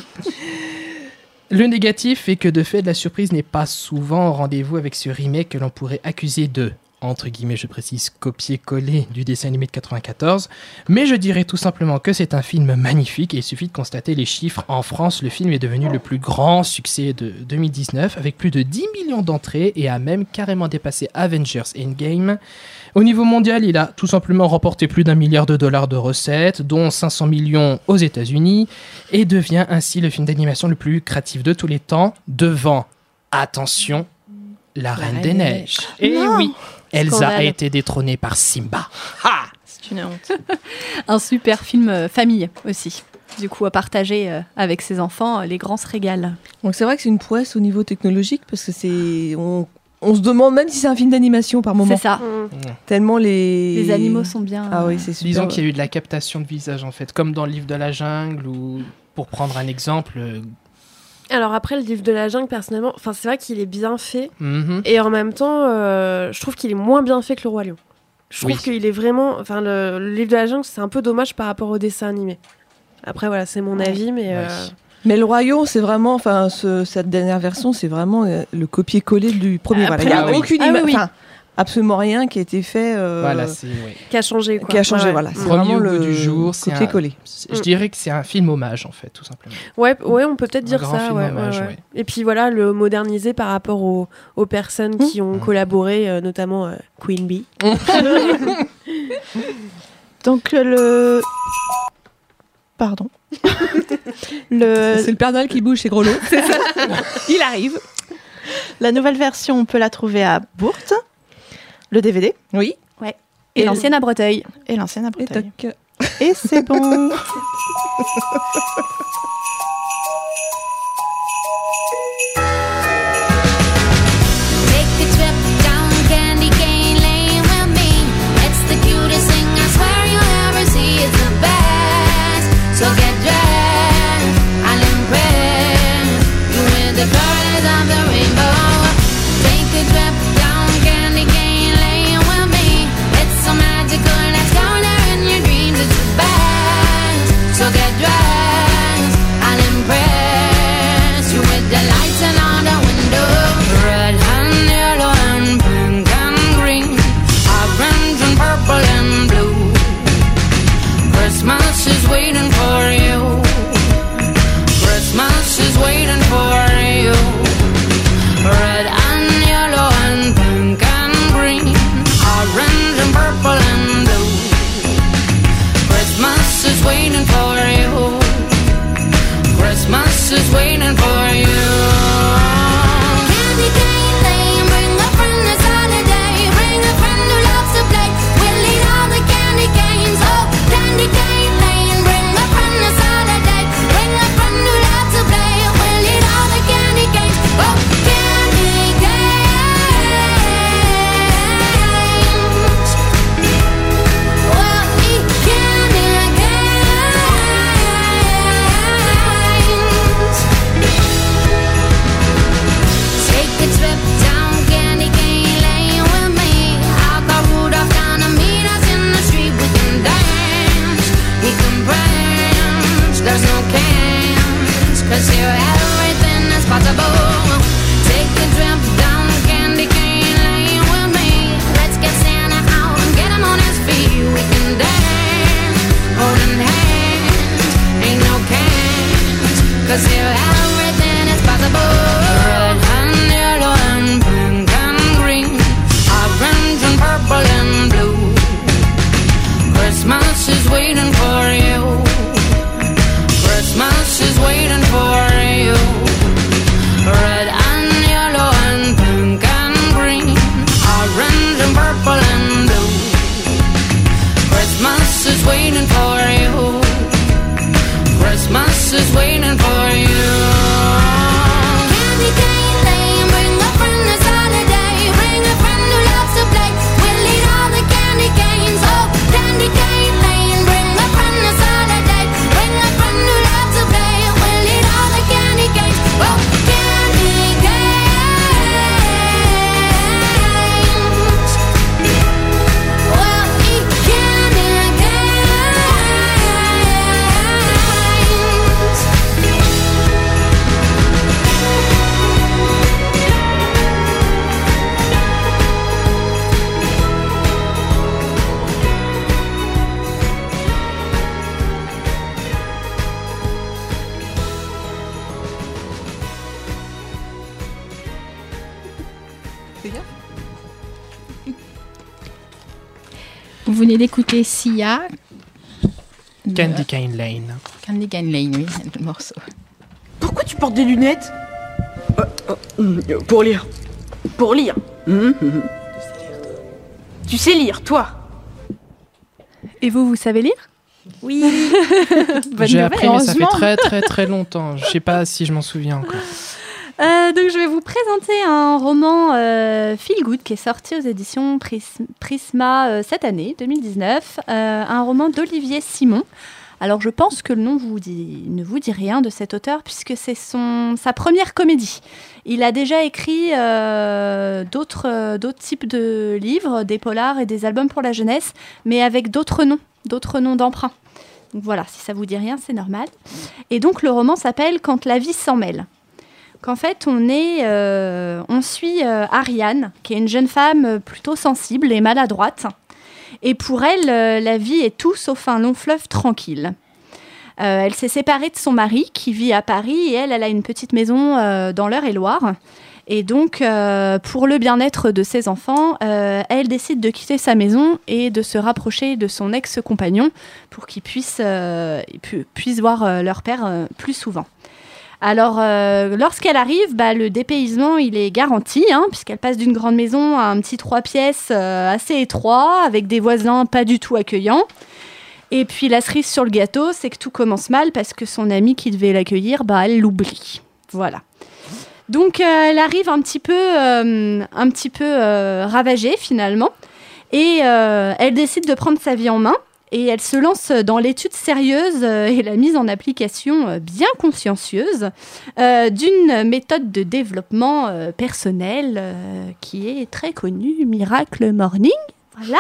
Le négatif est que de fait, la surprise n'est pas souvent au rendez-vous avec ce remake que l'on pourrait accuser de, entre guillemets je précise, copier-coller du dessin animé de quatre-vingt-quatorze, mais je dirais tout simplement que c'est un film magnifique et il suffit de constater les chiffres. En France, le film est devenu le plus grand succès de deux mille dix-neuf avec plus de dix millions d'entrées et a même carrément dépassé Avengers Endgame. Au niveau mondial, il a tout simplement remporté plus d'un milliard de dollars de recettes, dont cinq cents millions aux États-Unis, et devient ainsi le film d'animation le plus lucratif de tous les temps, devant, attention, La Reine des Neiges. Et Non. oui, Elsa Scandale. a été détrônée par Simba. Ha! C'est une honte. Un super film euh, famille aussi. Du coup, à partager euh, avec ses enfants, euh, les grands se régalent. Donc c'est vrai que c'est une prouesse au niveau technologique parce que c'est on, on se demande même si c'est un film d'animation par moment. C'est ça. Tellement les Les animaux sont bien. Ah oui, c'est super. Disons qu'il y a eu de la captation de visage en fait, comme dans le livre de la jungle ou pour prendre un exemple. euh, Alors après, le livre de la jungle, personnellement, enfin, c'est vrai qu'il est bien fait. mhm. Et en même temps, euh, je trouve qu'il est moins bien fait que le Roi Lion. Je trouve Oui. qu'il est vraiment... Enfin, le, le livre de la jungle, c'est un peu dommage par rapport au dessin animé. Après, voilà, c'est mon avis, mais... euh, Mais le royaume, c'est vraiment, enfin, ce- cette dernière version, c'est vraiment euh, le copier-coller du premier. Voilà, il n'y a Ah oui. aucune Ah oui, ima- oui. enfin, absolument rien qui a été fait. euh, Voilà, c'est ouais. qui a changé, quoi. qui a changé, Ouais. voilà. C'est Premier vraiment au goût le du jour, c'est un- copier-coller. Je dirais que c'est un film hommage en fait, tout simplement. Ouais, ouais, on peut peut-être Un dire grand ça. film Ouais, hommage, ouais, ouais. ouais. Et puis voilà, le moderniser par rapport aux, aux personnes qui ont collaboré, euh, notamment euh, Queen Bee. Donc euh, le... Pardon. le... C'est le Père Noël qui bouge chez Grelot. C'est ça. Il arrive. La nouvelle version, on peut la trouver à Bourte. Le D V D. Oui. Ouais. Et, et l'ancienne à Breteuil. Et l'ancienne à Breteuil. Et, donc... et c'est bon. So get dressed, I'll impress you with the colors of the rainbow. Take a trip down Candy Cane Lane with me. It's so magical, let's go there in your dreams. It's the best. So get dressed, I'll impress you with the lights and all the windows. Red and yellow and pink and green, orange and purple and blue. Christmas is waiting for you. Christmas is waiting for you. Red and yellow and pink and green, orange and purple and blue. Christmas is waiting for you. Christmas is waiting for you. Candy cane lane, bring a friend this holiday. Bring a friend who loves to play. We'll eat all the candy canes. Oh, candy cane lane, bring a friend this holiday. Bring a friend who loves to play. We'll eat all the candy canes. Oh, candy canes. We'll eat candy canes. Take a trip down Candy Cane Lane with me. I'll call Rudolph down to meet us in the street. We can dance, we can branch. There's no cans, 'cause here everything is possible. Take a trip down Candy Cane Lane with me. Let's get Santa out and get him on his feet. We can dance, holding hands. Ain't no cans, 'cause here everything is possible. Red and yellow and pink and green, orange and purple and blue. Christmas is waiting for you. Christmas is waiting for you. Red and yellow and pink and green, orange and purple and blue. Christmas is waiting for you. Christmas is waiting for you. Candy cane lane, bring a friend this holiday. Bring a friend who loves to play. We'll eat all the candy canes. Oh, candy cane lane, bring a friend this holiday. Bring a friend who loves to play. We'll eat all the candy canes. Oh, candy canes. We'll eat candy canes. Vous venez d'écouter Sia. Candy Cane Lane. Candy Cane Lane, oui, le morceau. Pourquoi tu portes des lunettes euh, euh, Pour lire. Pour lire. Mmh, mmh. Tu sais lire, toi. Et vous, vous savez lire? Oui. J'ai appris, mais ça fait très très très longtemps. Je sais pas si je m'en souviens encore. Euh, donc je vais vous présenter un roman euh, feel good qui est sorti aux éditions Pris- Prisma euh, cette année, deux mille dix-neuf. Euh, un roman d'Olivier Simon. Alors je pense que le nom vous dit, ne vous dit rien de cet auteur puisque c'est son, sa première comédie. Il a déjà écrit euh, d'autres, euh, d'autres types de livres, des polars et des albums pour la jeunesse, mais avec d'autres noms, d'autres noms d'emprunt. Donc voilà, si ça vous dit rien, c'est normal. Et donc le roman s'appelle « Quand la vie s'en mêle ». Qu'en fait, on, est, euh, on suit euh, Ariane, qui est une jeune femme plutôt sensible et maladroite. Et pour elle, euh, la vie est tout sauf un long fleuve tranquille. Euh, elle s'est séparée de son mari, qui vit à Paris, et elle, elle a une petite maison euh, dans l'Eure-et-Loire. Et donc, euh, pour le bien-être de ses enfants, euh, elle décide de quitter sa maison et de se rapprocher de son ex-compagnon pour qu'ils puissent, euh, pu- puissent voir euh, leur père euh, plus souvent. Alors, euh, lorsqu'elle arrive, bah, le dépaysement, il est garanti, hein, puisqu'elle passe d'une grande maison à un petit trois pièces euh, assez étroit, avec des voisins pas du tout accueillants. Et puis, la cerise sur le gâteau, c'est que tout commence mal, parce que son amie qui devait l'accueillir, bah, elle l'oublie. Voilà. Donc, euh, elle arrive un petit peu, euh, un petit peu euh, ravagée, finalement. Et euh, elle décide de prendre sa vie en main. Et elle se lance dans l'étude sérieuse euh, et la mise en application euh, bien consciencieuse euh, d'une méthode de développement euh, personnel euh, qui est très connue, Miracle Morning. Voilà.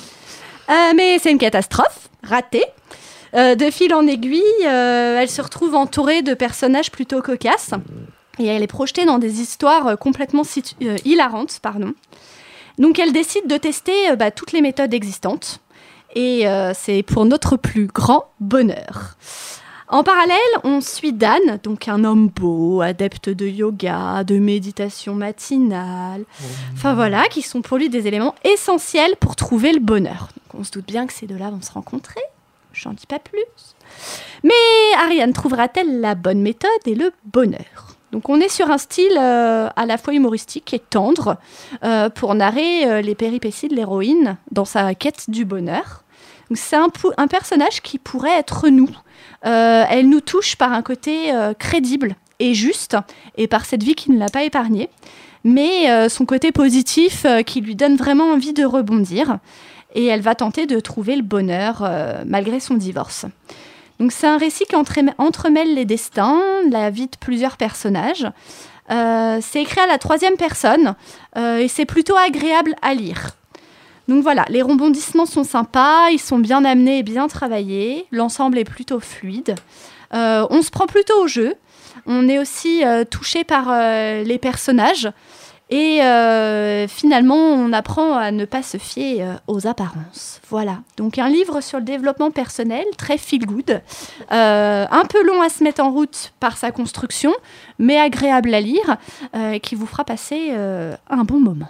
euh, mais c'est une catastrophe, ratée. Euh, de fil en aiguille, euh, elle se retrouve entourée de personnages plutôt cocasses. Et elle est projetée dans des histoires euh, complètement situ- euh, hilarantes. Pardon. Donc elle décide de tester euh, bah, toutes les méthodes existantes. Et euh, c'est pour notre plus grand bonheur. En parallèle, on suit Dan, donc un homme beau, adepte de yoga, de méditation matinale. Enfin voilà, qui sont pour lui des éléments essentiels pour trouver le bonheur. Donc on se doute bien que ces deux-là vont se rencontrer. J'en dis pas plus. Mais Ariane trouvera-t-elle la bonne méthode et le bonheur ? Donc on est sur un style euh, à la fois humoristique et tendre euh, pour narrer euh, les péripéties de l'héroïne dans sa quête du bonheur. Donc c'est un, pou- un personnage qui pourrait être nous. Euh, elle nous touche par un côté euh, crédible et juste, et par cette vie qui ne l'a pas épargnée, mais euh, son côté positif euh, qui lui donne vraiment envie de rebondir. Et elle va tenter de trouver le bonheur euh, malgré son divorce. Donc c'est un récit qui entre- entremêle les destins, la vie de plusieurs personnages. Euh, c'est écrit à la troisième personne euh, et c'est plutôt agréable à lire. Donc voilà, les rebondissements sont sympas, ils sont bien amenés et bien travaillés. L'ensemble est plutôt fluide. Euh, on se prend plutôt au jeu. On est aussi euh, touché par euh, les personnages. Et euh, finalement, on apprend à ne pas se fier euh, aux apparences. Voilà. Donc un livre sur le développement personnel, très feel good. Euh, un peu long à se mettre en route par sa construction, mais agréable à lire, euh, qui vous fera passer euh, un bon moment.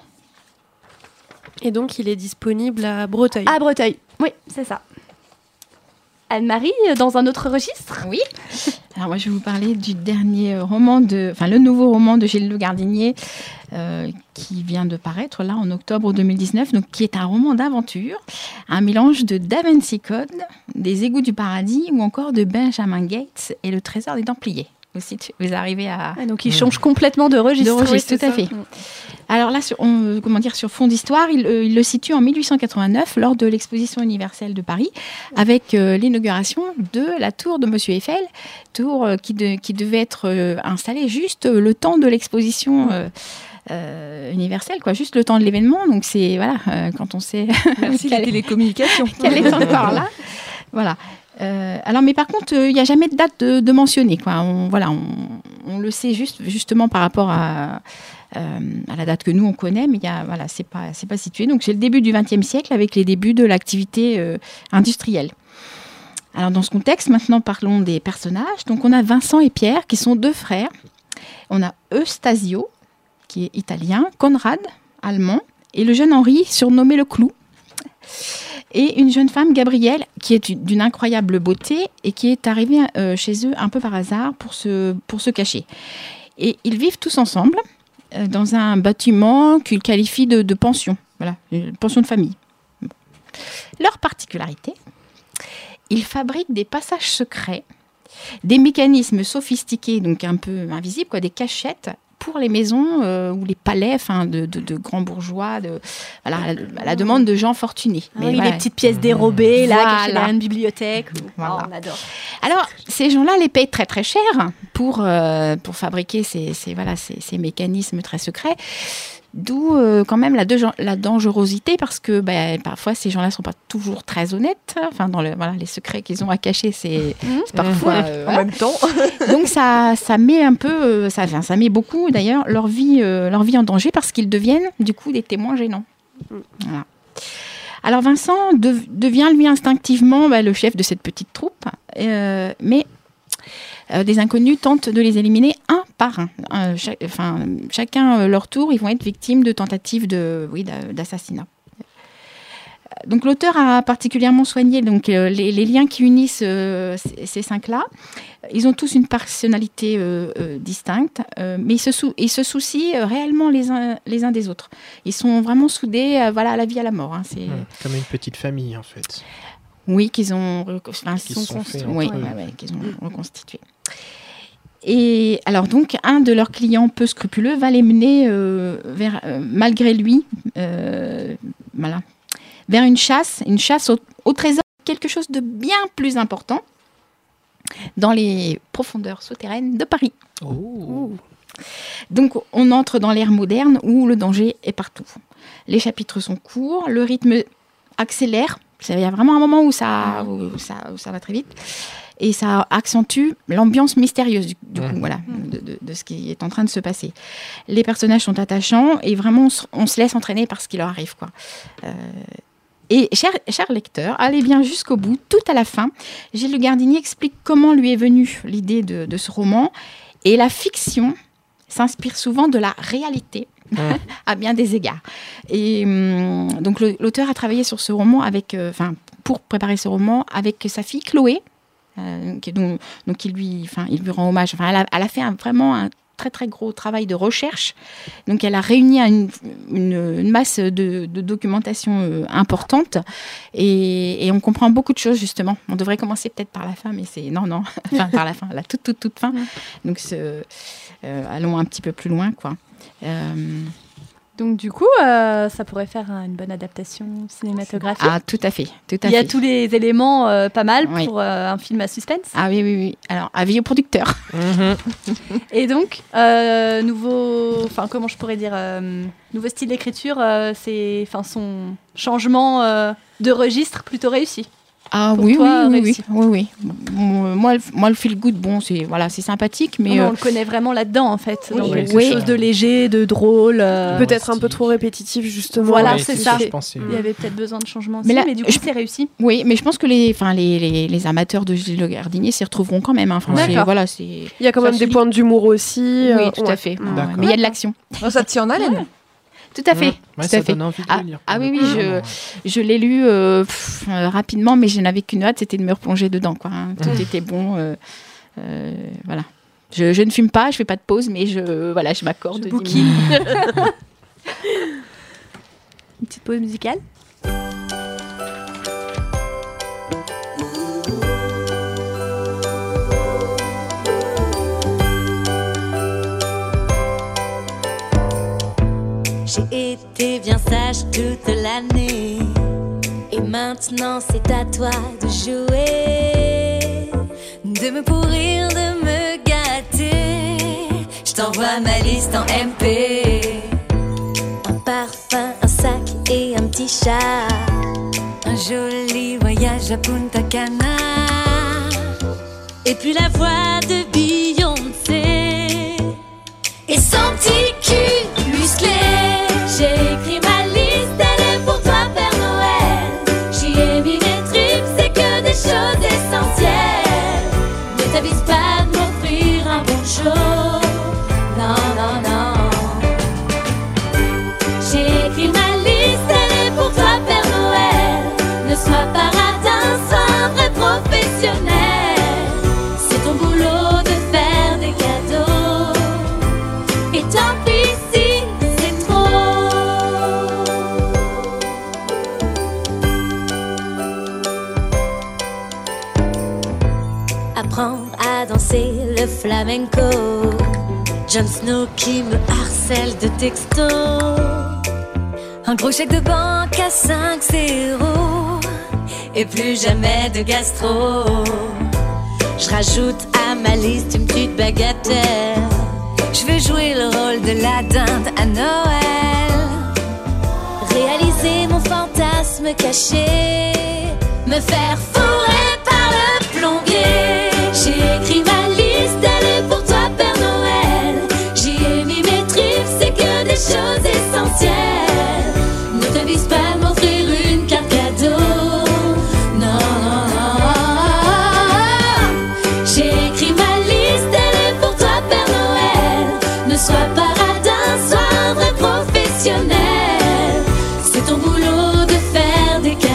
Et donc, il est disponible à Breteuil. À Breteuil, oui, c'est ça. Anne-Marie, dans un autre registre ? Oui. Alors moi, je vais vous parler du dernier roman, de, enfin le nouveau roman de Gilles Le Gardinier, euh, qui vient de paraître là en octobre deux mille dix-neuf, donc qui est un roman d'aventure, un mélange de Da Vinci Code, des Égouts du paradis ou encore de Benjamin Gates et le Trésor des Templiers. Aussi, vous arrivez à... Ah, donc il change complètement de registre. De registre, oui, tout à ça. fait. Alors là, sur, on, comment dire, sur fond d'histoire, il, euh, il le situe en mille huit cent quatre-vingt-neuf lors de l'exposition universelle de Paris, avec euh, l'inauguration de la tour de Monsieur Eiffel, tour euh, qui, de, qui devait être euh, installée juste euh, le temps de l'exposition euh, euh, universelle, quoi, juste le temps de l'événement. Donc c'est, voilà, euh, quand on sait... Merci les télécommunications. Qu'elle est encore là. Voilà. Euh, alors, mais par contre, il euh, n'y a jamais de date de, de mentionner, quoi. On, voilà, on, on le sait juste, justement par rapport à, euh, à la date que nous on connaît, mais il y a, voilà, c'est pas, c'est pas situé. Donc, c'est le début du vingtième siècle avec les débuts de l'activité euh, industrielle. Alors, dans ce contexte, maintenant, parlons des personnages. Donc, on a Vincent et Pierre qui sont deux frères. On a Eustasio qui est italien, Conrad, allemand, et le jeune Henri, surnommé le Clou. Et une jeune femme, Gabrielle, qui est d'une incroyable beauté et qui est arrivée euh, chez eux un peu par hasard pour se, pour se cacher. Et ils vivent tous ensemble euh, dans un bâtiment qu'ils qualifient de, de pension. Voilà, une pension de famille. Bon. Leur particularité, ils fabriquent des passages secrets, des mécanismes sophistiqués, donc un peu invisibles, quoi, des cachettes, pour les maisons euh, ou les palais, enfin de, de, de grands bourgeois, de, voilà, à, la, à la demande de gens fortunés. Ah, mais oui, voilà. Les petites pièces dérobées, là, voilà. Cachées derrière une bibliothèque. Voilà. Oh, on adore. Alors, ces gens-là les payent très très cher pour, euh, pour fabriquer ces, ces, voilà, ces, ces mécanismes très secrets. D'où euh, quand même la, de, la dangerosité, parce que bah, parfois ces gens-là ne sont pas toujours très honnêtes. Enfin, dans le, voilà, les secrets qu'ils ont à cacher, c'est, mmh. c'est parfois... Euh, en même temps. Donc ça, ça met un peu, ça, ça met beaucoup d'ailleurs leur vie, euh, leur vie en danger, parce qu'ils deviennent du coup des témoins gênants. Mmh. Voilà. Alors Vincent de, devient lui instinctivement bah, le chef de cette petite troupe, euh, mais... Euh, des inconnus tentent de les éliminer un par un. Euh, chaque, enfin, chacun euh, leur tour, ils vont être victimes de tentatives de, oui, d'assassinat. donc l'auteur a particulièrement soigné donc, euh, les, les liens qui unissent euh, ces, ces cinq-là. Ils ont tous une personnalité euh, euh, distincte, euh, mais ils se, sou- ils se soucient euh, réellement les uns, les uns des autres. Ils sont vraiment soudés euh, voilà, à la vie, à la mort. Hein. C'est... Mmh, comme une petite famille, en fait. Oui, qu'ils ont, enfin, Qu'ils sont const- faits oui, entre eux. ouais, ouais, qu'ils ont reconstitué. Et alors donc, un de leurs clients peu scrupuleux va les mener euh, vers, euh, malgré lui, euh, voilà, vers une chasse, une chasse au, au trésor, quelque chose de bien plus important, dans les profondeurs souterraines de Paris. Oh. Donc, on entre dans l'ère moderne où le danger est partout. Les chapitres sont courts, le rythme accélère. Il y a vraiment un moment où ça, où ça, où ça va très vite. Et ça accentue l'ambiance mystérieuse du, du coup, voilà, de, de, de ce qui est en train de se passer. Les personnages sont attachants et vraiment, on se, on se laisse entraîner par ce qui leur arrive, quoi. Euh, et cher, cher lecteur, allez bien jusqu'au bout, tout à la fin. Gilles Le Gardinier explique comment lui est venue l'idée de, de ce roman. Et la fiction s'inspire souvent de la réalité, mmh. à bien des égards. Et hum, donc le, l'auteur a travaillé sur ce roman avec, enfin, euh, pour préparer ce roman avec sa fille Chloé. Euh, donc, donc il lui, enfin, il lui rend hommage. Enfin, elle a, elle a fait un, vraiment un très très gros travail de recherche. Donc, elle a réuni une, une, une masse de, de documentation euh, importante et, et on comprend beaucoup de choses justement. On devrait commencer peut-être par la fin, mais c'est non non, enfin par la fin, la toute toute toute fin. Donc, ce, euh, allons un petit peu plus loin, quoi. Euh, Donc du coup, euh, ça pourrait faire un- une bonne adaptation cinématographique. Ah, tout à fait, tout à Il y a fait. tous les éléments euh, pas mal Oui. pour euh, un film à suspense. Ah oui, oui, oui. Alors, avis au producteur. Et donc, euh, nouveau, enfin comment je pourrais dire, euh, nouveau style d'écriture, euh, c'est, enfin son changement euh, de registre plutôt réussi. Ah Pour oui, toi, oui, oui, réussi. oui, oui, oui. Bon, moi, le- moi, le feel good, bon, c'est voilà, c'est sympathique, mais Non, mais euh, on le connaît vraiment là-dedans en fait. Oui. Donc Oui, quelque oui. chose de léger, de drôle. euh, Peut-être un peu trop répétitif, justement. Voilà, Ouais, c'est c'est ça. ce que je pensais. Il y avait peut-être besoin de changement aussi, Mais mais, là, du coup je- c'est réussi. oui, mais je pense que les, enfin, les, les, les amateurs de Gilles Le Gardinier s'y retrouveront quand même. Hein. Enfin, c'est- D'accord. voilà, c'est. Il y a quand ça même se des lit. points d'humour aussi. Oui, euh, tout ouais. à fait. Mm. D'accord. Mais il y a de l'action. Oh, ça te tient en haleine. Tout à fait. Ouais, tout ça à fait. donne envie de ah, le lire, ah pour oui, le oui, coup. je, Vraiment. je l'ai lu euh, pff, euh, rapidement, mais je n'avais qu'une hâte, c'était de me replonger dedans, quoi. hein. Tout Mm. était bon. euh, euh, voilà. Je, je ne fume pas, je fais pas de pause, mais je, voilà, je m'accorde. Je dix bouquine. minutes. Une petite pause musicale. J'ai été bien sage toute l'année. Et maintenant c'est à toi de jouer, de me pourrir, de me gâter. Je t'envoie ma liste en M P. Un parfum, un sac et un petit chat. Un joli voyage à Punta Cana. Et puis la voix de Beyoncé. Et son petit cul musclé. J'ai écrit ma liste, elle est pour toi Père Noël. J'y ai mis mes tripes, c'est que des choses essentielles. Ne t'avise pas de m'offrir un bon show. Non, non, non. J'ai écrit ma liste, elle est pour toi Père Noël. Ne sois pas radin, sois un vrai professionnel. C'est ton boulot de faire des cadeaux. Et tant pis si c'est trop. Apprendre à danser le flamenco. Jon Snow qui me harcèle de textos. Un gros chèque de banque à cinq zéro. Et plus jamais de gastro. Je rajoute à ma liste une petite bagatelle. Je vais jouer le rôle de la dinde à Noël. Réaliser mon fantasme caché. Me faire fourrer par le plombier. J'ai écrit ma liste, elle est pour toi Père Noël. J'y ai mis mes tripes, c'est que des choses essentielles. Ne t'avise pas de m'offrir une carte cadeau. Non, non, non. J'ai écrit ma liste, elle est pour toi Père Noël. Ne sois pas radin, sois un vrai professionnel. C'est ton boulot de faire des cadeaux.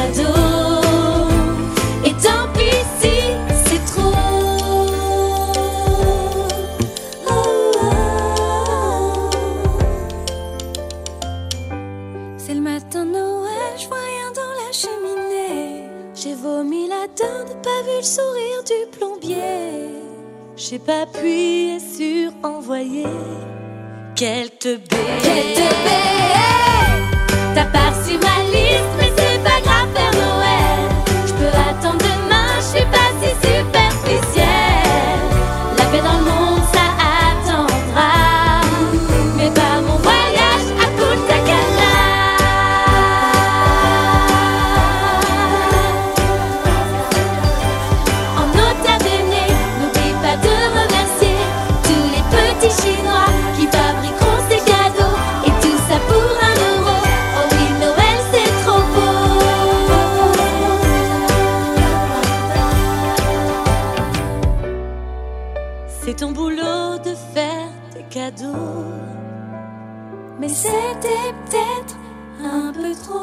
j'ai pas appuyé sur envoyer. Qu'elle te baie, qu'elle te baie. T'as pas reçu ma liste, mais c'est pas grave, Père Noël. Je peux attendre demain, je suis pas si superficielle. La paix dans le monde, ça attendra, mais pas mon voyage à Punta Cana. En Nota Bene, n'oublie pas de remercier tous les petits Chinois qui fabriqueront ces cadeaux, et tout ça pour un euro. Oh oui, Noël c'est trop beau. C'est ton boulot de faire tes cadeaux, mais c'était peut-être un peu trop.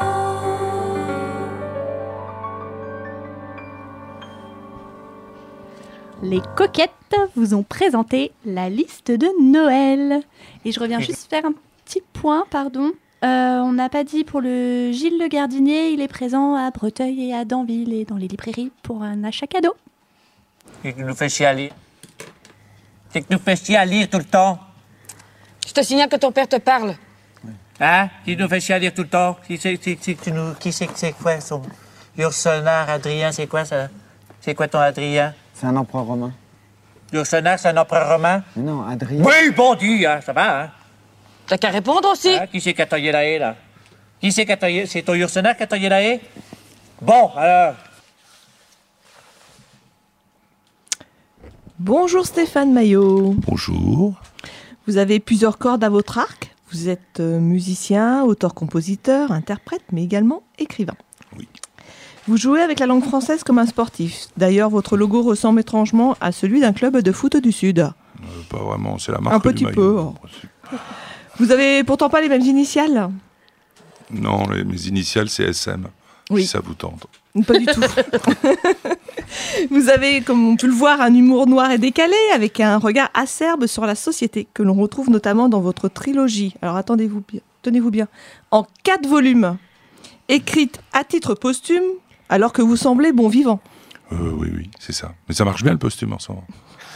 Les coquettes vous ont présenté la liste de Noël. Et je reviens juste faire un petit point, pardon. Euh, on n'a pas dit pour le Gilles Le Gardinier, il est présent à Breteuil et à Danville et dans les librairies pour un achat cadeau. Et tu nous fais chier à lire. C'est que tu nous fais chier à lire tout le temps. Je te signale que ton père te parle. Hein? Qui nous fait chier à lire tout le temps? Qui c'est qui, qui, qui, nous, qui c'est que c'est quoi son... Ursonar, Adrien, c'est quoi ça? C'est quoi ton Adrien? C'est un empereur romain. Ursonar, c'est un empereur romain? Mais non, Adrien... Oui, bon dit, hein, ça va, hein? T'as qu'à répondre aussi. Hein, qui c'est qui a taillé la haie, là? Qui c'est qui a taillé... C'est ton Ursonar qui a taillé la haie? Bon, alors... Bonjour Stéphane Maillot. Bonjour. Vous avez plusieurs cordes à votre arc. Vous êtes euh, musicien, auteur-compositeur, interprète, mais également écrivain. Oui. Vous jouez avec la langue française comme un sportif. D'ailleurs, votre logo ressemble étrangement à celui d'un club de foot du Sud. Euh, pas vraiment, c'est la marque Un petit du peu. maillot. Vous avez pourtant pas les mêmes initiales. Non, les, mes initiales, c'est S M. Oui. Si ça vous tente. Pas du tout. Vous avez, comme on peut le voir, un humour noir et décalé, avec un regard acerbe sur la société, que l'on retrouve notamment dans votre trilogie. Alors attendez-vous bien, tenez-vous bien, en quatre volumes, écrite à titre posthume, alors que vous semblez bon vivant. Euh, oui, oui, c'est ça. Mais ça marche bien le posthume en ce moment.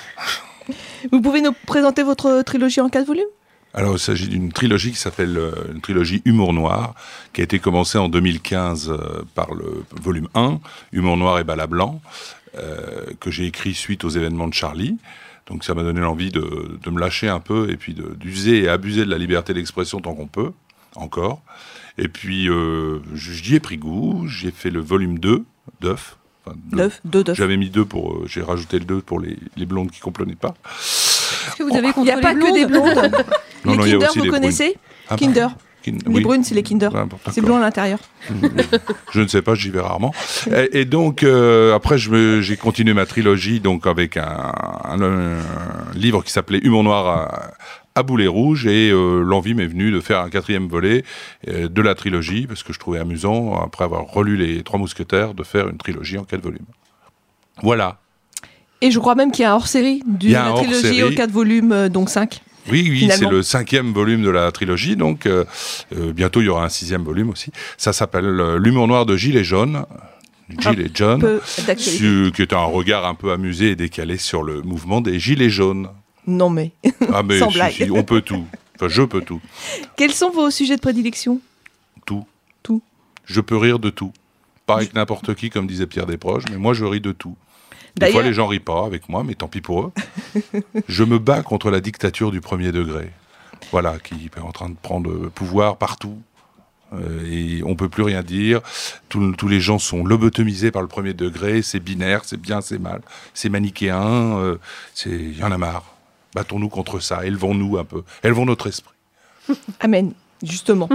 Vous pouvez nous présenter votre trilogie en quatre volumes ? Alors, il s'agit d'une trilogie qui s'appelle euh, une trilogie Humour Noir, qui a été commencée en deux mille quinze euh, par le volume un, Humour Noir et Bala Blanc, euh, que j'ai écrit suite aux événements de Charlie. Donc ça m'a donné l'envie de, de me lâcher un peu et puis de, d'user et abuser de la liberté d'expression tant qu'on peut, encore. Et puis, euh, j'y ai pris goût, j'ai fait le volume deux, d'œuf. Enfin, d'œuf, deux d'œuf. J'avais mis deux pour... Euh, j'ai rajouté le deux pour les, les blondes qui ne comprenaient pas. Est-ce que vous avez contre Il n'y a les pas blondes que des blondes. Non, les non, il y a Kinder, aussi vous des connaissez brunes. Ah, Kinder. Kin- Les oui. brunes, c'est les Kinder. Ouais, bon, c'est d'accord. blanc à l'intérieur. Je ne sais pas, j'y vais rarement. Et, et donc, euh, après, je me, j'ai continué ma trilogie donc avec un, un, un livre qui s'appelait Humour Noir à, à boulet rouge. Et euh, l'envie m'est venue de faire un quatrième volet euh, de la trilogie, parce que je trouvais amusant, après avoir relu Les Trois Mousquetaires, de faire une trilogie en quatre volumes. Voilà. Et je crois même qu'il y a un hors-série de Il y a un la trilogie hors-série. aux quatre volumes, euh, donc cinq. Oui, oui, Finalement. c'est le cinquième volume de la trilogie, donc euh, euh, bientôt il y aura un sixième volume aussi. Ça s'appelle euh, L'humour noir de Gilles et John, Gilles et John, peu d'actualité. su- qui est un regard un peu amusé et décalé sur le mouvement des gilets jaunes. Non mais, Ah mais sans si, blague. si, on peut tout. Enfin, je peux tout. Quels sont vos sujets de prédilection ? Tout. Tout. Je peux rire de tout. Pas avec n'importe qui, comme disait Pierre Desproges, mais moi je ris de tout. Des D'ailleurs- fois les gens rient pas avec moi, mais tant pis pour eux. Je me bats contre la dictature du premier degré. Voilà, qui est en train de prendre le pouvoir partout. Euh, et on peut plus rien dire. Tous tous les gens sont lobotomisés par le premier degré. C'est binaire, c'est bien, c'est mal. C'est manichéen. Euh, c'est, y en a marre. Battons-nous contre ça. Élevons-nous un peu. Élevons notre esprit. Amen, justement.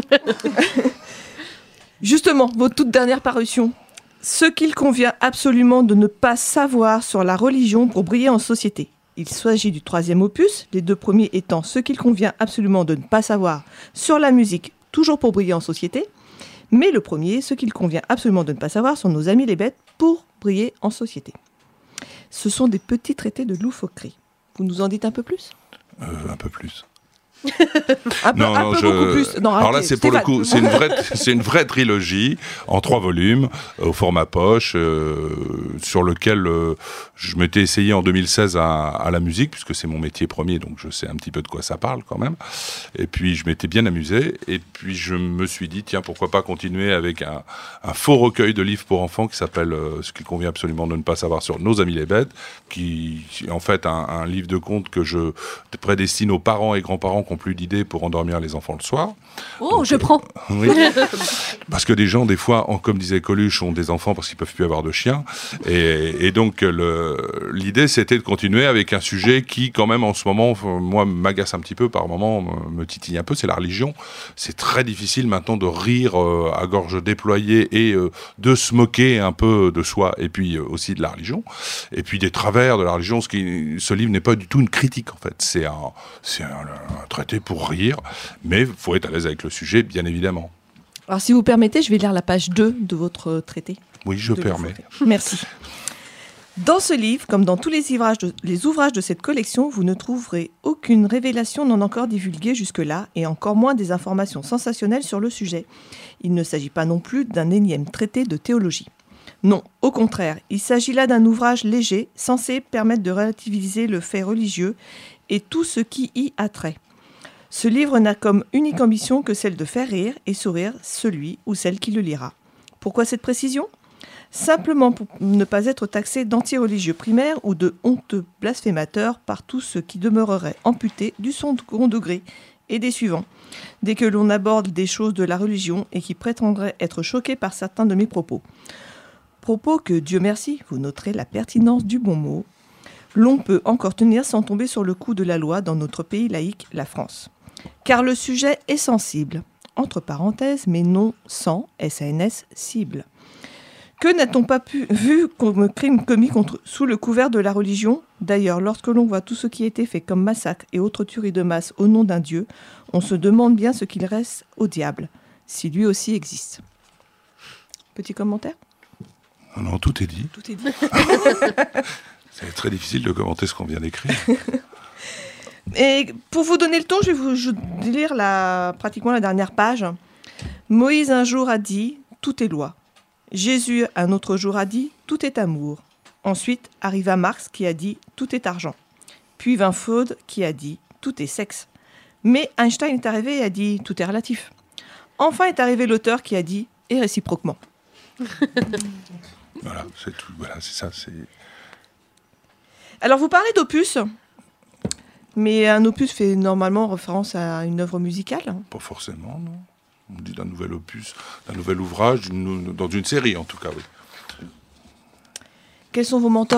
Justement, votre toute dernière parution. Ce qu'il convient absolument de ne pas savoir sur la religion pour briller en société. Il s'agit du troisième opus, les deux premiers étant ce qu'il convient absolument de ne pas savoir sur la musique, toujours pour briller en société. Mais le premier, ce qu'il convient absolument de ne pas savoir sur nos amis les bêtes pour briller en société. Ce sont des petits traités de loufoquerie. Vous nous en dites un peu plus ? Euh, un peu plus. Un peu, non, un non, peu je... beaucoup plus. Non, Alors arrêtez, là, c'est pour le Stéphane. coup, c'est une vraie, c'est une vraie trilogie en trois volumes au format poche, euh, sur lequel euh, je m'étais essayé en deux mille seize à, à la musique, puisque c'est mon métier premier, donc je sais un petit peu de quoi ça parle quand même. Et puis je m'étais bien amusé, et puis je me suis dit tiens, pourquoi pas continuer avec un, un faux recueil de livres pour enfants qui s'appelle euh, Ce qu'il convient absolument de ne pas savoir sur nos amis les bêtes, qui est en fait un, un livre de contes que je prédestine aux parents et grands-parents qui n'ont plus d'idées pour endormir les enfants le soir. Oh, Donc, je prends. Euh, oui. Parce que des gens, des fois, en, comme disait Coluche, ont des enfants parce qu'ils peuvent plus avoir de chiens. Et, et donc, le, l'idée, c'était de continuer avec un sujet qui, quand même, en ce moment, moi, m'agace un petit peu par moment, me, me titille un peu, c'est la religion. C'est très difficile maintenant de rire euh, à gorge déployée et euh, de se moquer un peu de soi et puis euh, aussi de la religion. Et puis des travers de la religion. Ce, qui, ce livre n'est pas du tout une critique, en fait. C'est un, c'est un, un traité pour rire, mais il faut être à l'aise avec le sujet, bien évidemment. Alors, si vous permettez, je vais lire la page deux de votre traité. Oui, je permets. Merci. Dans ce livre, comme dans tous les ouvrages, de, les ouvrages de cette collection, vous ne trouverez aucune révélation non encore divulguée jusque-là, et encore moins des informations sensationnelles sur le sujet. Il ne s'agit pas non plus d'un énième traité de théologie. Non, au contraire, il s'agit là d'un ouvrage léger, censé permettre de relativiser le fait religieux et tout ce qui y a trait. Ce livre n'a comme unique ambition que celle de faire rire et sourire celui ou celle qui le lira. Pourquoi cette précision ? Simplement pour ne pas être taxé d'anti-religieux primaire ou de honteux blasphémateur par tout ce qui demeurerait amputé du second degré et des suivants, dès que l'on aborde des choses de la religion et qui prétendraient être choqués par certains de mes propos. Propos que, Dieu merci, vous noterez la pertinence du bon mot, l'on peut encore tenir sans tomber sur le coup de la loi dans notre pays laïque, la France. Car le sujet est sensible, entre parenthèses, mais non sans, S A N S, cible. Que n'a-t-on pas pu, vu comme crime commis contre, sous le couvert de la religion ? D'ailleurs, lorsque l'on voit tout ce qui a été fait comme massacre et autres tueries de masse au nom d'un Dieu, on se demande bien ce qu'il reste au diable, si lui aussi existe. Petit commentaire ? Non, non, tout est dit. Tout est dit. C'est très difficile de commenter ce qu'on vient d'écrire. Et pour vous donner le ton, je vais vous je vais lire la, pratiquement la dernière page. Moïse un jour a dit « Tout est loi ». Jésus un autre jour a dit « Tout est amour ». Ensuite arriva Marx qui a dit « Tout est argent ». Puis vint Freud qui a dit « Tout est sexe ». Mais Einstein est arrivé et a dit « Tout est relatif ». Enfin est arrivé l'auteur qui a dit « Et réciproquement ». Voilà, c'est tout. Voilà, c'est ça. C'est... Alors vous parlez d'opus, mais un opus fait normalement référence à une œuvre musicale ? Pas forcément, non. On dit d'un nouvel opus, d'un nouvel ouvrage, d'une, dans une série en tout cas, oui. Quels sont vos mentors ?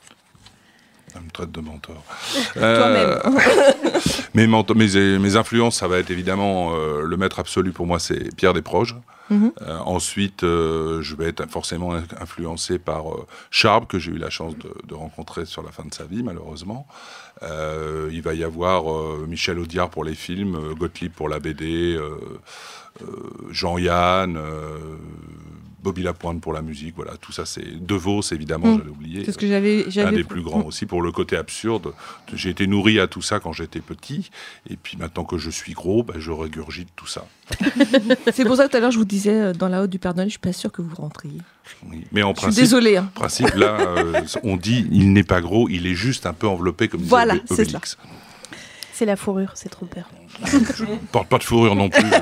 Elle me traite de mentor. Toi-même. Euh, mes, mentors, mes, mes influences, ça va être évidemment euh, le maître absolu pour moi, c'est Pierre Desproges. Mm-hmm. Euh, ensuite, euh, je vais être forcément influencé par euh, Charb, que j'ai eu la chance de, de rencontrer sur la fin de sa vie, malheureusement. Euh, il va y avoir euh, Michel Audiard pour les films, euh, Gottlieb pour la B D, euh, euh, Jean-Yann, euh, Bobby Lapointe pour la musique, voilà, tout ça, c'est De Vos, évidemment, mmh. j'allais oublier. C'est ce que j'avais, j'avais... Un des plus grands aussi, pour le côté absurde. J'ai été nourri à tout ça quand j'étais petit, et puis maintenant que je suis gros, ben, je régurgite tout ça. C'est pour ça que tout à l'heure, je vous disais, dans la haute du Père Noël, je suis pas sûre que vous rentriez. Oui, mais en je principe, suis désolée. Hein. principe, là, euh, on dit, il n'est pas gros, il est juste un peu enveloppé, comme disait voilà, Obélix. C'est, c'est la fourrure, c'est trompeur. Je ne porte pas de fourrure non plus.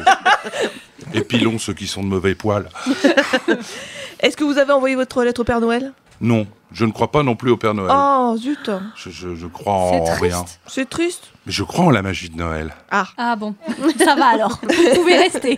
Épilons ceux qui sont de mauvais poils. Est-ce que vous avez envoyé votre lettre au Père Noël ? Non, je ne crois pas non plus au Père Noël. Oh, zut. Je, je, je crois en C'est rien. C'est triste. Mais je crois en la magie de Noël. Ah, ah bon, ça va alors. Vous pouvez rester.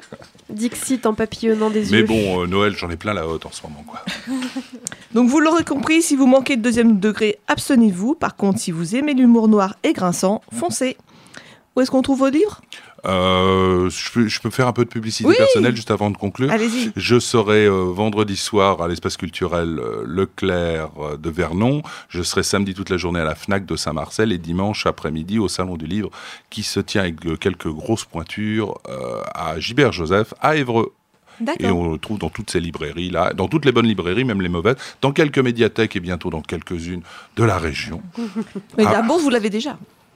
Dixit en papillonnant des Mais yeux. Mais bon, euh, Noël, j'en ai plein la hotte en ce moment, quoi. Donc vous l'aurez compris, si vous manquez de deuxième degré, abstenez-vous. Par contre, si vous aimez l'humour noir et grinçant, foncez. Où est-ce qu'on trouve vos livres ? Euh, je, peux, je peux faire un peu de publicité oui personnelle juste avant de conclure. Allez-y. Je serai euh, vendredi soir à l'espace culturel euh, Leclerc euh, de Vernon. Je serai samedi toute la journée à la Fnac de Saint-Marcel et dimanche après-midi au Salon du Livre qui se tient avec euh, quelques grosses pointures euh, à Gibert-Joseph, à Évreux. D'accord. Et on le trouve dans toutes ces librairies là, dans toutes les bonnes librairies, même les mauvaises, dans quelques médiathèques et bientôt dans quelques-unes de la région. Mais ah. la bourse, vous l'avez déjà.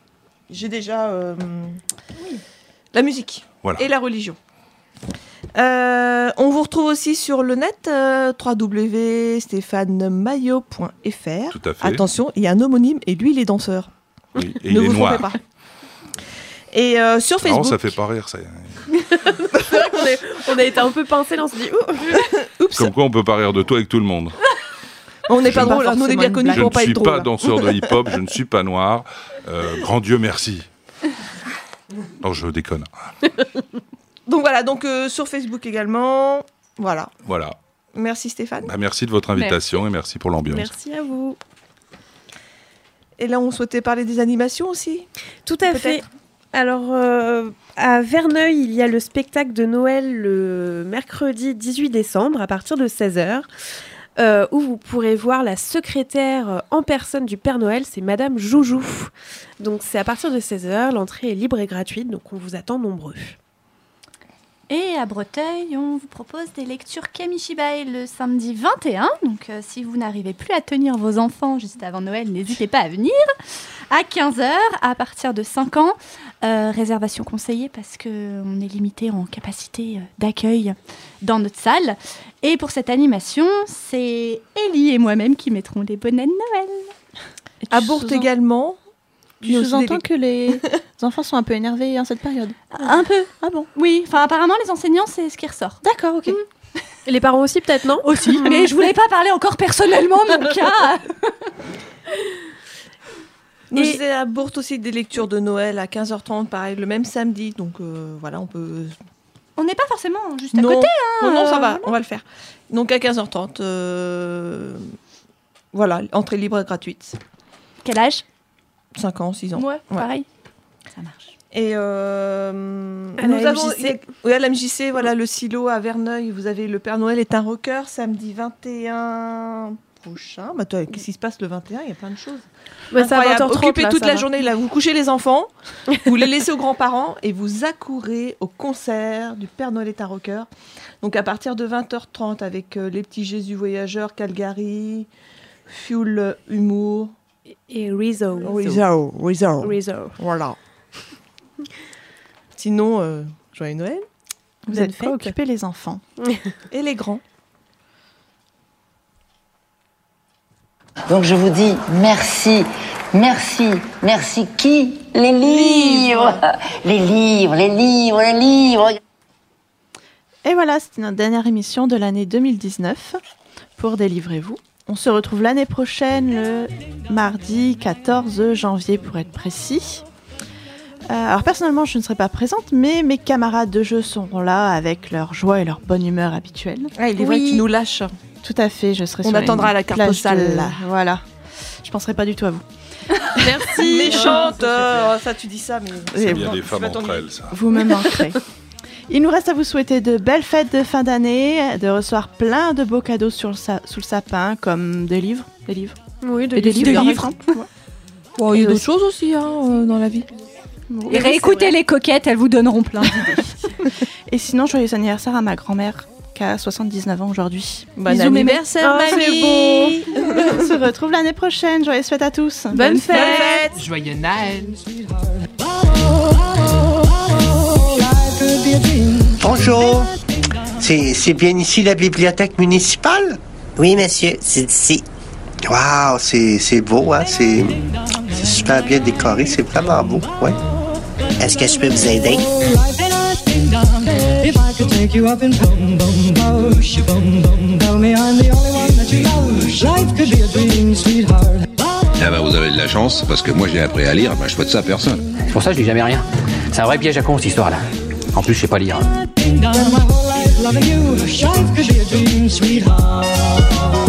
j'ai déjà euh, la musique Voilà. et la religion. Euh, on vous retrouve aussi sur le net, euh, w w w point stéphane maillot point f r. Tout à fait. Attention, il y a un homonyme et lui, il est danseur. Oui, et ne il est vous noir. trompez pas. Et euh, sur Facebook. Non, ça fait pas rire, ça. C'est vrai qu'on est- on a été un peu pincés là, on se dit ouh. Oups. Comme quoi, on peut pas rire de toi avec tout le monde. On n'est pas Je- drôle, pas hein, nous on est bien forcément connus Je pour ne pas suis être pas drôle. danseur de hip-hop, je ne suis pas noir. Euh, grand Dieu merci. Non, je déconne. Donc voilà, donc euh, sur Facebook également. Voilà. Voilà. Merci Stéphane. Bah, merci de votre invitation et merci pour l'ambiance. Merci à vous. Et là, on souhaitait parler des animations aussi. Tout à fait. Alors, euh, à Verneuil, il y a le spectacle de Noël le mercredi dix-huit décembre à partir de seize heures, euh, où vous pourrez voir la secrétaire en personne du Père Noël, c'est Madame Joujou. Donc, c'est à partir de seize heures, l'entrée est libre et gratuite, donc on vous attend nombreux. Et à Breteuil, on vous propose des lectures Kamishibai le samedi vingt et un. Donc, euh, si vous n'arrivez plus à tenir vos enfants juste avant Noël, n'hésitez pas à venir. À quinze heures, à partir de cinq ans, euh, réservation conseillée parce qu'on est limité en capacité euh, d'accueil dans notre salle. Et pour cette animation, c'est Ellie et moi-même qui mettrons les bonnets de Noël. À Bourg également. Tu sous-entends que les enfants sont un peu énervés en cette période. Un peu. Ah bon? Oui, enfin apparemment les enseignants, c'est ce qui ressort. D'accord, ok. Mm. Et les parents aussi, peut-être, non? Aussi, mais je voulais pas parler encore personnellement de mon cas. Nous, Et- c'est à Bourg aussi des lectures de Noël à quinze heures trente, pareil, le même samedi. Donc euh, voilà, on peut. On n'est pas forcément juste à non. côté. Hein, non, non, ça euh, va, voilà. on va le faire. Donc à quinze heures trente, euh, voilà, entrée libre et gratuite. Quel âge? cinq ans, six ans. Ouais, pareil. Ça marche. Et euh, À nous la avons, M J C. il y a- oui, à la M J C, voilà, le silo à Verneuil. Vous avez le Père Noël est un rocker, samedi vingt et un prochain. Bah, toi, qu'est-ce qui se passe le vingt et un? Il y a plein de choses. Ouais, c'est à Incroyable. vingt heures trente, Occupez là, toute ça la va. journée, là. Vous couchez les enfants, vous les laissez aux grands-parents et vous accourez au concert du Père Noël est un rocker. Donc à partir de vingt heures trente avec euh, les petits Jésus voyageurs, Calgary, Fuel Humour. Et Rizzo. Rizzo. Rizzo. Rizzo. Voilà. Sinon, euh, joyeux Noël. Vous Bonne êtes pas fête. occupés les enfants. Et les grands. Donc je vous dis merci, merci, merci. Qui? Les livres. Les livres, les livres, les livres. Et voilà, c'était notre dernière émission de l'année deux mille dix-neuf pour Délivrez-vous. On se retrouve l'année prochaine, le mardi quatorze janvier pour être précis. Euh, alors personnellement, je ne serai pas présente, mais mes camarades de jeu seront là avec leur joie et leur bonne humeur habituelle. Ah, il est vrai que tu nous lâches. Tout à fait, je serai On sur attendra une la carte plage postale, de- là. Voilà. Je penserai pas du tout à vous. Merci. Méchante. euh, ça, tu dis ça, mais. C'est Et bien bon, des femmes vas entre t'ennuyer. elles, ça. Vous me manquerez. Il nous reste à vous souhaiter de belles fêtes de fin d'année, de recevoir plein de beaux cadeaux sur le sa- sous le sapin, comme des livres, des livres. Oui, Et des livres, par exemple. Bon, il y a Et d'autres aussi- choses aussi hein, euh, dans la vie. Et réécoutez les coquettes, elles vous donneront plein d'idées. Et sinon, joyeux anniversaire à ma grand-mère, qui a soixante-dix-neuf ans aujourd'hui. Bon Bisous, mémé. anniversaire, Oh, mamie. c'est beau. On se retrouve l'année prochaine. Joyeuses fêtes à tous. Bonne fête. Joyeux Noël. Bonjour. C'est c'est bien ici la bibliothèque municipale? Oui, monsieur, c'est ici. Waouh, c'est c'est beau, hein? C'est c'est super bien décoré, c'est vraiment beau, ouais. Est-ce que je peux vous aider? If I could take you up in boom, boom, bosh, boom, boom, tell me I'm the only one that you love. Life could be a dream, sweetheart. Ah bah vous avez de la chance, parce que moi j'ai appris à lire, bah, je souhaite ça à personne. C'est pour ça que je dis jamais rien. C'est un vrai piège à con, cette histoire-là. En plus, je sais pas lire. Done my whole life loving you. Life could be a dream, sweetheart.